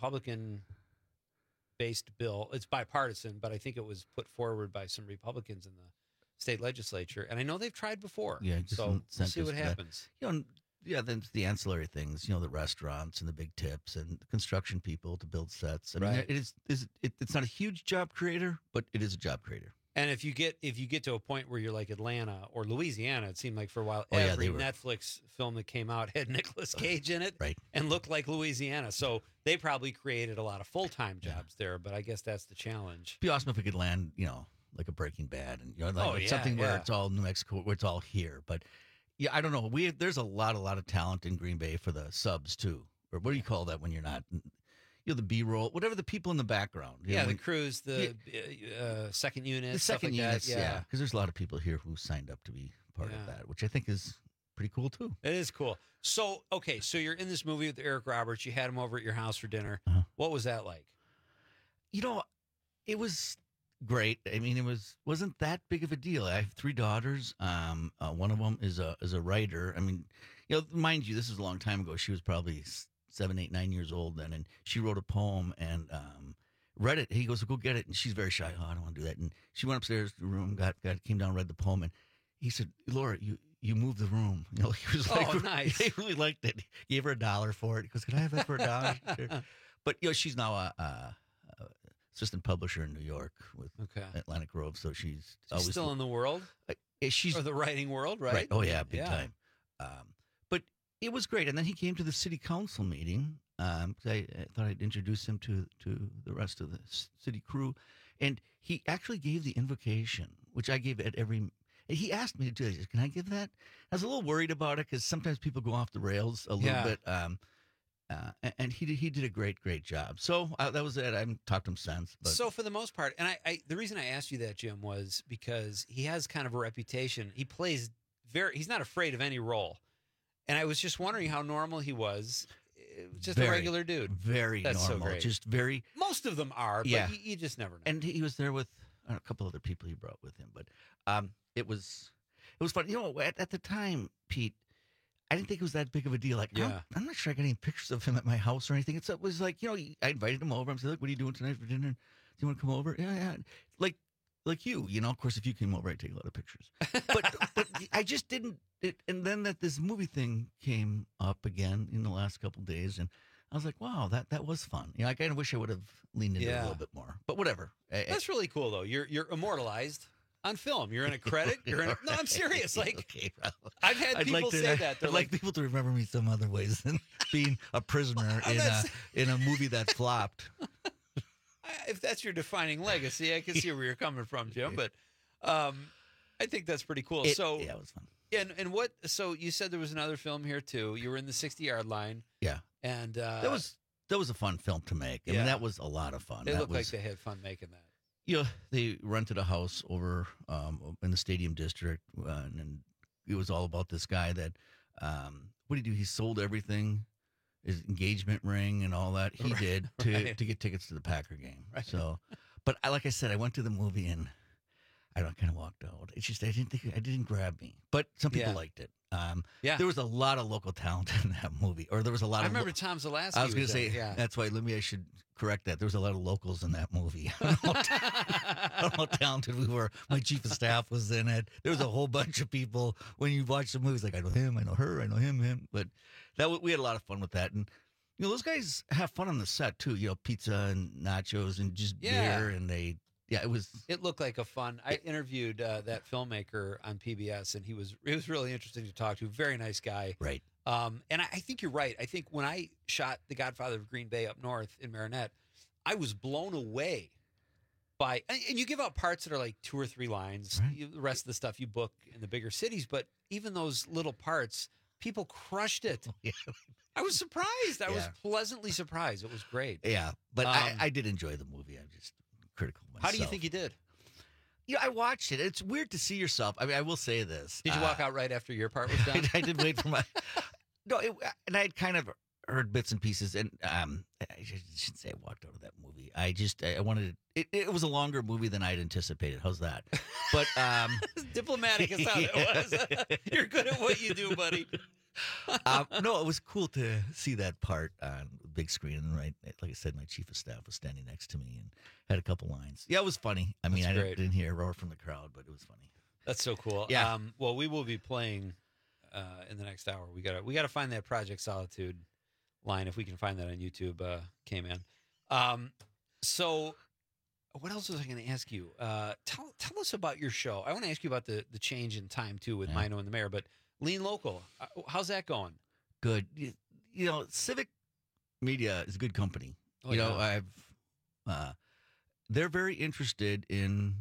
Republican-based bill. It's bipartisan, but I think it was put forward by some Republicans in the state legislature, and I know they've tried before. Yeah, just so we'll see incentives what for that. happens. You know, and, yeah, then it's the ancillary things, you know, the restaurants and the big tips and the construction people to build sets. I mean, Right. it is, is it, it's not a huge job creator, but it is a job creator. And if you get if you get to a point where you're like Atlanta or Louisiana, it seemed like for a while Oh, yeah, every they were- Netflix film that came out had Nicolas Cage in it, Right. and looked like Louisiana. So they probably created a lot of full time jobs there. But I guess that's the challenge. It'd be awesome if we could land, you know, like a Breaking Bad and you know, like Oh, yeah, something where yeah. it's all New Mexico, where it's all here. But yeah, I don't know. We there's a lot, a lot of talent in Green Bay for the subs too, or what do you call that when you're not, you know, the B roll, whatever the people in the background. you Yeah, know, the when- crews, the uh, second unit, the stuff second like units, that. yeah, because there's a lot of people here who signed up to be part Yeah. of that, which I think is pretty cool too. It is cool. So, okay, so you're in this movie with Eric Roberts. You had him over at your house for dinner. Uh-huh. What was that like? You know, it was great. I mean, it was wasn't that big of a deal. I have three daughters. Um, uh, one of them is a is a writer. I mean, you know, mind you, this was a long time ago. She was probably s- seven, eight, nine years old then, and she wrote a poem and um, read it. He goes, "Go get it," and she's very shy. Oh, I don't want to do that. And she went upstairs to the room, got got came down, read the poem, and he said, "Laura, you." You moved the room. You know, he was like, Oh, nice. He really liked it. He gave her a dollar for it. He goes, "Can I have that for a dollar?" Sure. But you know, she's now a, a, a assistant publisher in New York with Okay. Atlantic Grove, so she's She's always still in the world, Uh, she's or the writing world, right? Oh yeah, big Yeah. time. Um, but it was great, and then he came to the city council meeting. Um, 'cause I, I thought I'd introduce him to to the rest of the s- city crew, and he actually gave the invocation, which I gave at every. He asked me to do this. Can I give that? I was a little worried about it because sometimes people go off the rails a little Yeah. bit. Um, uh, a- and he did, he did a great great job. So uh, that was it. I haven't talked to him since. But So for the most part, and I, I, the reason I asked you that, Jim, was because he has kind of a reputation. He plays very. He's not afraid of any role, and I was just wondering how normal he was. Uh, Just a Very, regular dude. very That's so normal. great. Just very. Most of them are, but Yeah. you, you just never know. And he was there with uh, a couple other people he brought with him. But um, it was it was fun. You know, at, at the time, Pete, I didn't think it was that big of a deal. Like, I'm- Yeah. I'm, not sure I got any pictures of him at my house or anything. It's, it was like, you know, I invited him over. I said, "Look, what are you doing tonight for dinner? Do you want to come over?" Yeah, yeah. Like, like you, you know. Of course, if you came over, I'd take a lot of pictures. But, but I just didn't. It, and then that this movie thing came up again in the last couple days, and I was like, wow, that, that was fun. You know, I kind of wish I would have leaned into it a Yeah. little bit more. But whatever. I- I- That's really cool, though. You're you're immortalized. on film. You're in a credit. You're in. A, no, I'm serious. Like okay, well, I've had I'd people like to, say that. They're I'd like, like people to remember me some other ways than being a prisoner in a in a movie that flopped. if that's your defining legacy, I can see where you're coming from, Jim. But um, I think that's pretty cool. It, so yeah, it was fun. And and what? So you said there was another film here too. You were in the sixty-yard line. Yeah, and uh, that was that was a fun film to make. I yeah. mean, that was a lot of fun. It that looked was, like they had fun making that. You know, they rented a house over um, in the Stadium District, uh, and, and it was all about this guy that. Um, what did he do? He sold everything, his engagement ring and all that. He Right, did to right. to get tickets to the Packer game. Right. So, but I, like I said, I went to the movie and I don't kind of walked out. It's just I didn't think it didn't grab me. But some people Yeah. liked it. Um, Yeah. there was a lot of local talent in that movie, or there was a lot I of. remember Tom Zalaski. I was going was to say in it, yeah. that's why. Let me. I should correct that. There was a lot of locals in that movie. I don't know how, I don't know how talented we were. My chief of staff was in it. There was a whole bunch of people. When you watch the movies, like I know him, I know her, I know him, him. But that w- we had a lot of fun with that, and you know those guys have fun on the set too. You know, pizza and nachos and just Yeah. beer, and they. Yeah, it was. It looked like a fun. I interviewed uh, that filmmaker on P B S, and he was it was really interesting to talk to. Very nice guy. Right. Um, and I, I think you're right. I think when I shot The Godfather of Green Bay up north in Marinette, I was blown away by. And and you give out parts that are like two or three lines. Right. You, the rest of the stuff you book in the bigger cities, but even those little parts, people crushed it. Yeah. I was surprised. I was Yeah. pleasantly surprised. It was great. Yeah, but I, Um, I did enjoy the movie. I'm just critical of myself. How do you think you did? Yeah, I watched it. It's weird to see yourself. I mean, I will say this. Did you Uh, walk out right after your part was done? I, I did wait for my. No, it, and I had kind of heard bits and pieces, and um, I shouldn't say I walked out of that movie. I just I wanted it. It was a longer movie than I'd anticipated. How's that? But um, diplomatic is how it was. You're good at what you do, buddy. um, no, it was cool to see that part on the big screen. And right, like I said, my chief of staff was standing next to me and had a couple lines. Yeah, it was funny. I mean, That's I didn't, great. didn't hear a roar from the crowd, but it was funny. That's so cool. Yeah. Um, well, we will be playing uh, in the next hour. We gotta we gotta find that Project Solitude line if we can find that on YouTube. Uh, K-Man. Um, so, what else was I going to ask you? Uh, tell tell us about your show. I want to ask you about the the change in time too with Yeah. Mino and the Mayor. But Lean Local, uh, how's that going? Good. You, you know, Civic Media is good company. Oh, you know, yeah. I've uh, they're very interested in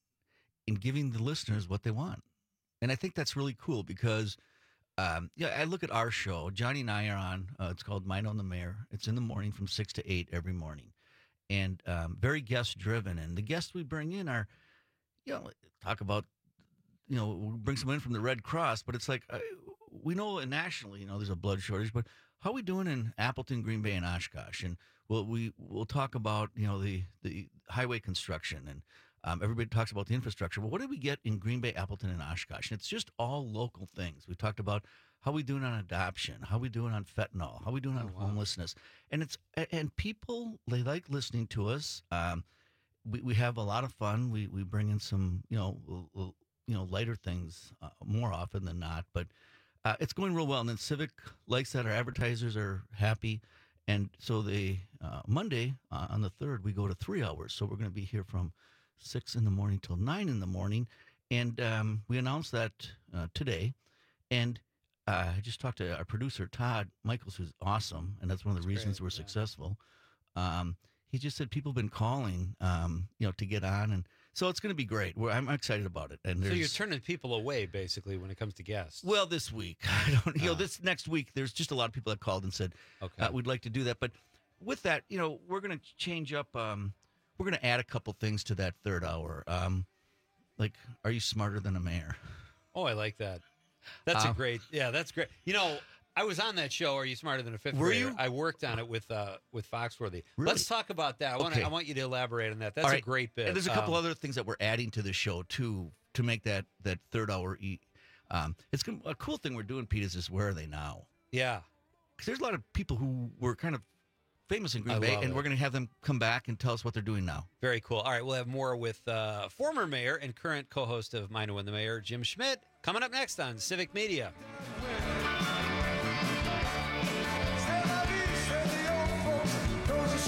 in giving the listeners what they want, and I think that's really cool because um, yeah, I look at our show. Johnny and I are on. Uh, it's called Mino and the Mayor. It's in the morning from six to eight every morning, and um, very guest driven. And the guests we bring in are, you know, talk about. You know, we'll bring someone in from the Red Cross, but it's like uh, we know nationally, you know, there's a blood shortage, but how are we doing in Appleton, Green Bay, and Oshkosh? And we'll, we we'll talk about, you know, the, the highway construction, and um, everybody talks about the infrastructure. But what did we get in Green Bay, Appleton, and Oshkosh? And it's just all local things. We talked about how we doing on adoption, how we doing on fentanyl, how we doing on Oh, wow. homelessness, and it's and people they like listening to us. Um, we we have a lot of fun. We we bring in some, you know. L- l- you know, lighter things uh, more often than not, but uh, it's going real well. And then Civic likes that. Our advertisers are happy. And so they, uh, Monday uh, on the third, we go to three hours. So we're going to be here from six in the morning till nine in the morning. And um, we announced that uh, today. And uh, I just talked to our producer, Todd Michaels, who's awesome. And that's one of the That's reasons great, we're yeah. successful. Um, he just said people have been calling, um, you know, to get on. And so it's going to be great. We're, I'm excited about it. And So there's, you're turning people away basically when it comes to guests. well, this week, I don't, you know, Ah. this next week, there's just a lot of people that called and said, Okay. uh, we'd like to do that. But with that, you know, we're going to change up, um, we're going to add a couple things to that third hour. Um, like, are you smarter than a mayor? Oh, I like that. That's a Um, great. Yeah, that's great. You know, I was on that show. Are You Smarter Than a Fifth Were Grader? you? I worked on it with uh, with Foxworthy. Really? Let's talk about that. I want Okay. I want you to elaborate on that. That's All a right. great bit. And there's a couple Um, other things that we're adding to the show, too, to make that, that third hour. E- um, it's gonna, a cool thing we're doing, Pete, is this Where Are They Now? Yeah. Because there's a lot of people who were kind of famous in Green I Bay, love and it. we're going to have them come back and tell us what they're doing now. Very cool. All right, we'll have more with uh, former mayor and current co-host of Mino and the Mayor, Jim Schmidt, coming up next on Civic Media.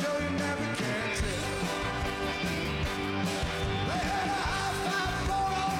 They had a high five blown on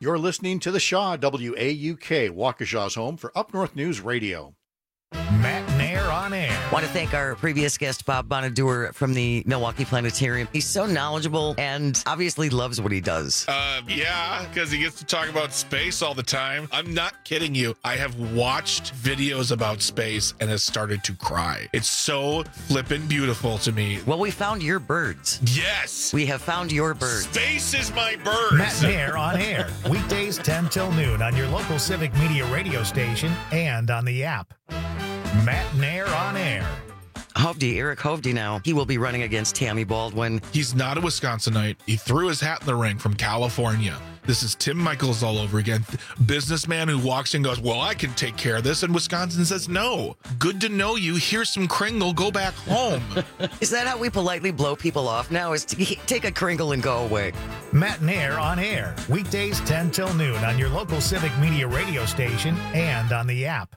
You're listening to The Shaw, W A U K, Waukesha's home for Up North News Radio. Matt Nair on air. Want to thank our previous guest, Bob Bonadur from the Milwaukee Planetarium. He's so knowledgeable and obviously loves what he does. Uh, yeah, because he gets to talk about space all the time. I'm not kidding you. I have watched videos about space and has started to cry. It's so flippin' beautiful to me. Well, we found your birds. Yes. We have found your birds. Space is my birds. Matt Nair on air. Weekdays ten till noon on your local Civic Media radio station and on the app. Matt Nair on air. Hovde, Eric Hovde now. He will be running against Tammy Baldwin. He's not a Wisconsinite. He threw his hat in the ring from California. This is Tim Michaels all over again. Businessman who walks in and goes, well, I can take care of this. And Wisconsin says, no. Good to know you. Here's some Kringle. Go back home. Is that how we politely blow people off now? Is to take a Kringle and go away? Matt Nair on air. Weekdays ten till noon on your local Civic Media radio station and on the app.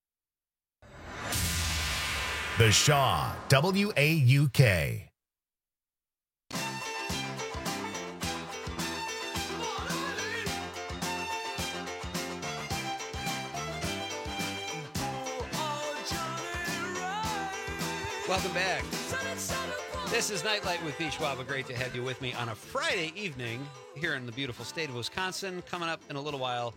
The Shaw, W A U K. Welcome back. This is Nightlight with Pete Schwab. Great to have you with me on a Friday evening here in the beautiful state of Wisconsin. Coming up in a little while,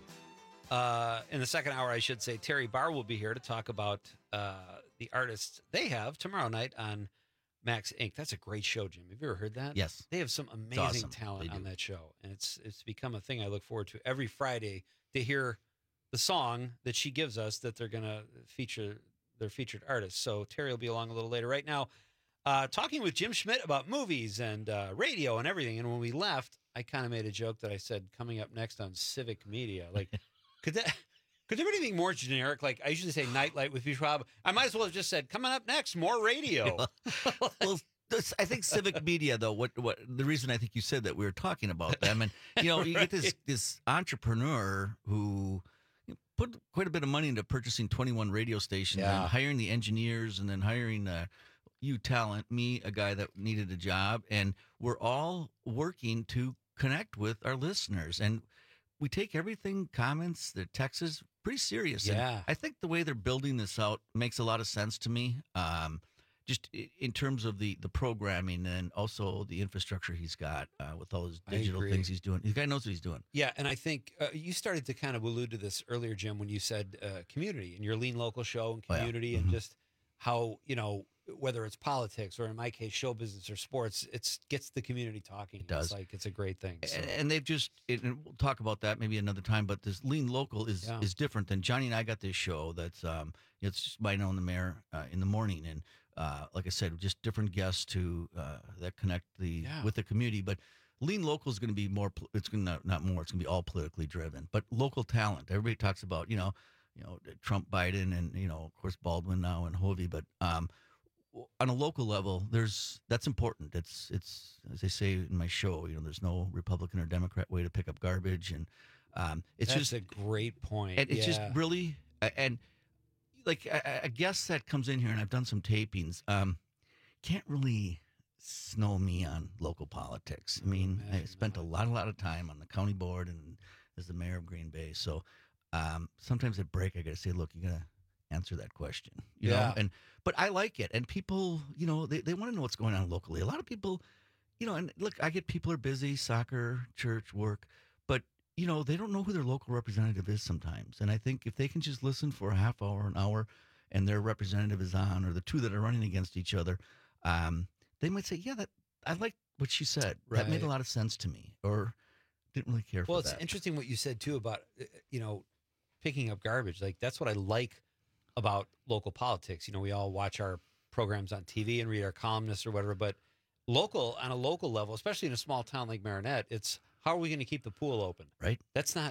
uh, in the second hour, I should say, Terry Barr will be here to talk about uh, the artists they have tomorrow night on Max Incorporated. That's a great show, Jim. Have you ever heard that? Yes. They have some amazing awesome. talent on that show, and it's it's become a thing I look forward to every Friday to hear the song that she gives us that they're going to feature their featured artists. So Terry will be along a little later. Right now, uh, talking with Jim Schmidt about movies and uh, radio and everything. And when we left, I kind of made a joke that I said, coming up next on Civic Media. Like, could that... Could there be anything more generic? Like, I usually say Nightlight with Pete Schwab. I might as well have just said, coming up next, more radio. Well, this, I think Civic Media, though, what what the reason I think you said that we were talking about them, and you know, you get this this entrepreneur who put quite a bit of money into purchasing twenty-one radio stations Yeah. and hiring the engineers, and then hiring uh, you talent, me, a guy that needed a job, and we're all working to connect with our listeners, and we take everything, comments, the texts, pretty serious. And Yeah. I think the way they're building this out makes a lot of sense to me. Um, just i- in terms of the, the programming and also the infrastructure he's got uh, with all his I digital agree. things he's doing. The guy knows what he's doing. Yeah, and I think uh, you started to kind of allude to this earlier, Jim, when you said uh, community and your lean local show and Oh, yeah. community and just how, you know, whether it's politics or in my case, show business or sports, it's gets the community talking. It does. It's like, it's a great thing. So. And, and they've just, it, and we'll talk about that maybe another time, but this lean local is Yeah. is different than Johnny and I got this show that's, um, it's just by knowing the mayor uh, in the morning. And uh, like I said, just different guests to uh, that connect the Yeah. with the community. But lean local is going to be more, pol- it's going to not, not more, it's going to be all politically driven, but local talent. Everybody talks about, you know, you know, Trump, Biden, and, you know, of course, Baldwin now and Hovey, but, um, on a local level, there's that's important. It's it's as I say in my show, you know, there's no Republican or Democrat way to pick up garbage, and um, it's That's just a great point. and it's just Yeah. really and like I, I guess that comes in here, and I've done some tapings. Um, can't really snow me on local politics. I mean, I spent a lot, a lot of time on the county board and as the mayor of Green Bay. So um, sometimes at break, I got to say, look, you got to answer that question, you Yeah. know, and but I like it, and people, you know, they, they want to know what's going on locally. A lot of people, you know, and look, I get people are busy, soccer, church, work, but you know, they don't know who their local representative is sometimes. And I think if they can just listen for a half hour, an hour, and their representative is on, or the two that are running against each other, um, they might say, yeah, that I like what she said. That made a Right. lot of sense to me, or didn't really care Well, for it's that. interesting what you said too about uh, you know picking up garbage. Like that's what I like about local politics. You know, we all watch our programs on T V and read our columnists or whatever, but local on a local level, especially in a small town like Marinette, it's how are we going to keep the pool open? Right. That's not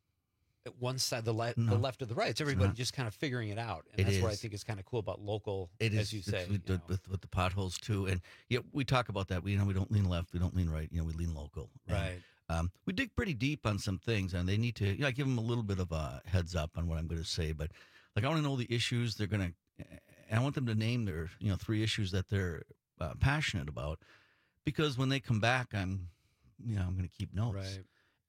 at one side, the, le- No. the left or the right. It's everybody not. just kind of figuring it out, and It that's what I is. think is kind of cool about local, It as is, you it's say. with, you know. with, with the potholes too, and yeah, we talk about that. We you know we don't lean left, we don't lean right. You know, we lean local. And, Right. Um, we dig pretty deep on some things, and they need to. You know, I give them a little bit of a heads up on what I'm going to say, but like I want to know the issues they're going to. I want them to name their you know three issues that they're uh, passionate about, because when they come back, I'm you know I'm going to keep notes. Right.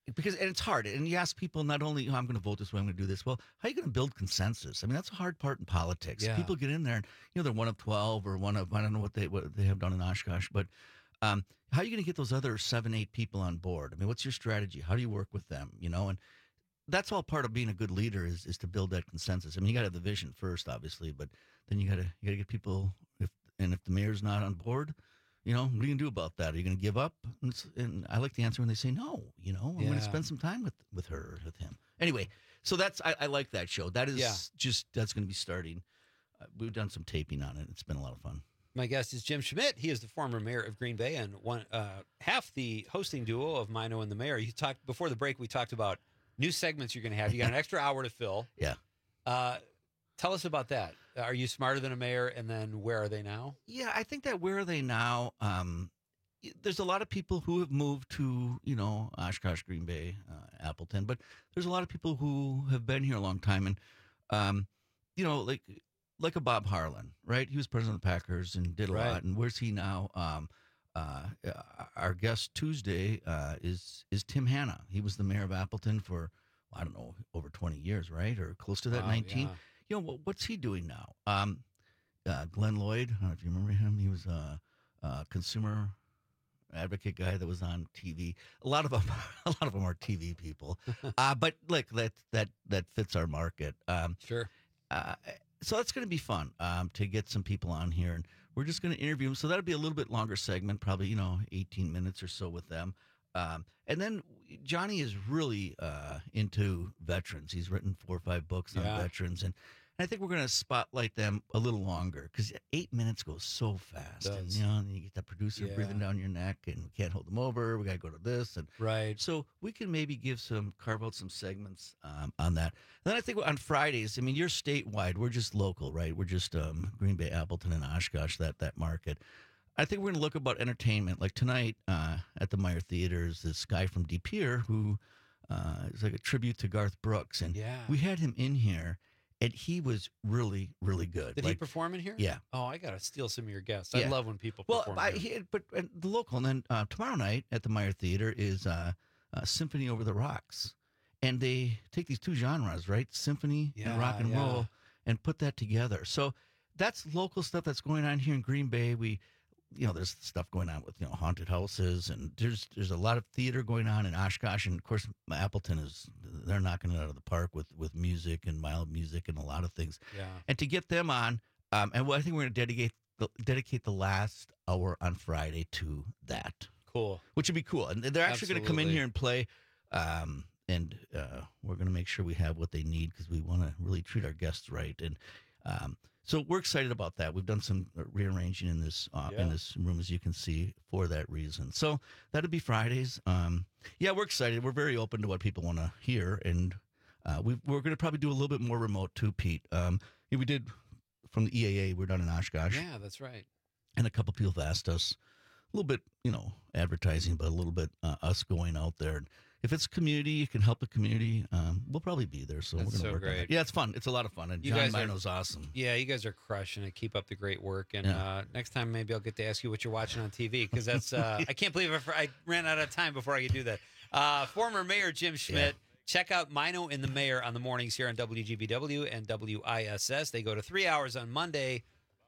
because and it's hard. And you ask people not only, oh, I'm going to vote this way, I'm going to do this. Well, how are you going to build consensus? I mean, that's a hard part in politics. Yeah. People get in there and, you know, they're one of twelve or one of, I don't know what they what they have done in Oshkosh, but um, how are you going to get those other seven, eight people on board? I mean, what's your strategy? How do you work with them? You know, and that's all part of being a good leader is is to build that consensus. I mean, you got to have the vision first, obviously, but then you got to you got to get people. If and if the mayor's not on board, you know, what are you gonna do about that? Are you gonna give up? And, and I like the answer when they say no. You know, I'm Yeah. gonna spend some time with with her, with him. Anyway, so that's I, I like that show. That is Yeah. just that's gonna be starting. Uh, we've done some taping on it. It's been a lot of fun. My guest is Jim Schmidt. He is the former mayor of Green Bay and one uh, half the hosting duo of Mino and the Mayor. You talked before the break. We talked about new segments you're going to have. You got an extra hour to fill. Yeah. Uh, tell us about that. Are you smarter than a mayor? And then where are they now? Yeah, I think that where are they now? Um, y- there's a lot of people who have moved to, you know, Oshkosh, Green Bay, uh, Appleton, but there's a lot of people who have been here a long time. And, um, you know, like like a Bob Harlan, right? He was president of the Packers and did a Right. lot. And where's he now? Um, uh, uh, our guest Tuesday uh, is is Tim Hanna. He was the mayor of Appleton for, I don't know, over twenty years, right? Or close to that, Wow, nineteen. yeah. You know, what, what's he doing now? Um, uh, Glenn Lloyd, I don't know if you remember him. He was a, a consumer advocate guy that was on T V. A lot of them, a lot of them are T V people. uh, but look, that that that fits our market. Um, sure. Uh, so that's going to be fun um, to get some people on here, and we're just going to interview them. So that'll be a little bit longer segment, probably you know, eighteen minutes or so with them. Um, and then Johnny is really uh, into veterans. He's written four or five books on Yeah. veterans, and, and I think we're going to spotlight them a little longer because eight minutes goes so fast. And, Does. you know, and you get that producer Yeah. breathing down your neck, and we can't hold them over. We got to go to this, and Right. so we can maybe give some carve out some segments um, on that. And then I think on Fridays, I mean, you're statewide. We're just local, right? We're just um, Green Bay, Appleton, and Oshkosh. That that market. I think we're going to look about entertainment. Like tonight uh, at the Meyer Theaters, this guy from De Pere who uh, is like a tribute to Garth Brooks. And Yeah. we had him in here, and he was really, really good. Did like, he perform in here? Yeah. Oh, I got to steal some of your guests. I Yeah. love when people Well, perform I, here. he, but and the local. And then uh, tomorrow night at the Meyer Theater is uh, uh, Symphony Over the Rocks. And they take these two genres, right? Symphony Yeah, and rock and yeah. roll, and put that together. So that's local stuff that's going on here in Green Bay. We, you know, there's stuff going on with, you know, haunted houses, and there's there's a lot of theater going on in Oshkosh, and of course Appleton is they're knocking it out of the park with with music and mild music and a lot of things. Yeah. And to get them on, um, and well, I think we're going to dedicate the, dedicate the last hour on Friday to that. Cool. Which would be cool, and they're actually going to come in Absolutely. here and play. Um, and uh, we're going to make sure we have what they need because we want to really treat our guests right. And um, so we're excited about that. We've done some rearranging in this uh, Yeah. in this room, as you can see, for that reason. So that'll be Fridays. Um, yeah, we're excited. We're very open to what people want to hear, and uh, we, we're going to probably do a little bit more remote too, Pete. Um, yeah, we did from the E A A. We're done in Oshkosh, Yeah, that's right. and a couple people have asked us a little bit, you know, advertising, but a little bit uh, us going out there. And if it's community, you can help the community. Um, we'll probably be there, so That's we're going to so work on great. it. Yeah, it's fun. It's a lot of fun, and You John guys are- Mino's awesome. Yeah, you guys are crushing it. Keep up the great work. And Yeah. uh, next time, maybe I'll get to ask you what you're watching on T V because that's, uh, I can't believe I, I ran out of time before I could do that. Uh, former Mayor Jim Schmidt. Check out Mino and the Mayor on the mornings here on W G B W and W I S S. They go to three hours on Monday.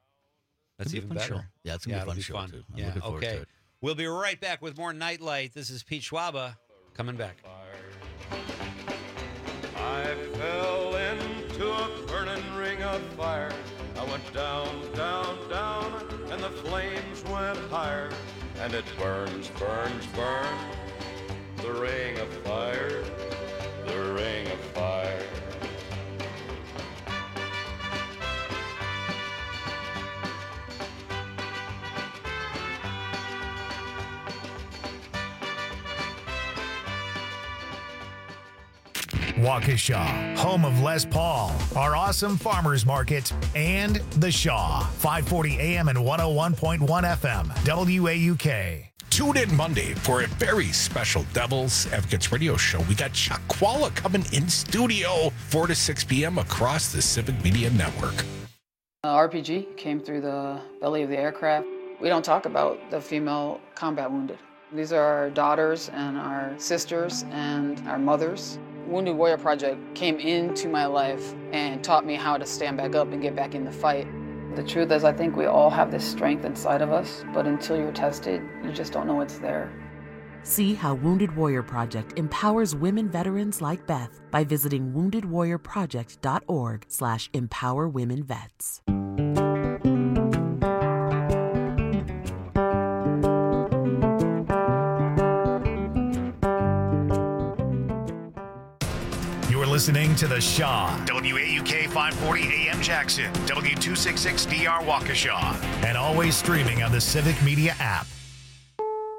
That's It'll be a even fun better. show. Yeah, it's gonna be a it'll fun show, too. I'm yeah, looking forward okay. to it. We'll be right back with more Nightlight. This is Pete Schwaba coming back. I fell into a burning ring of fire. I went down, down, down, and the flames went higher. And it burns, burns, burns, the ring of fire, the ring of fire. Waukesha, home of Les Paul, our awesome farmers market, and The Shaw, five forty A M and one oh one point one F M, W A U K. Tune in Monday for a very special Devil's Advocates radio show. We got Chuck Qualla coming in studio, four to six P M across the Civic Media Network. Uh, R P G came through the belly of the aircraft. We don't talk about the female combat wounded. These are our daughters and our sisters and our mothers. Wounded Warrior Project came into my life and taught me how to stand back up and get back in the fight. The truth is, I think we all have this strength inside of us, but until you're tested, you just don't know it's there. See how Wounded Warrior Project empowers women veterans like Beth by visiting wounded warrior project dot org slash empower women vets. You're listening to The Shaw, W A U K five forty A M Jackson, W two sixty-six D R Waukesha, and always streaming on the Civic Media app.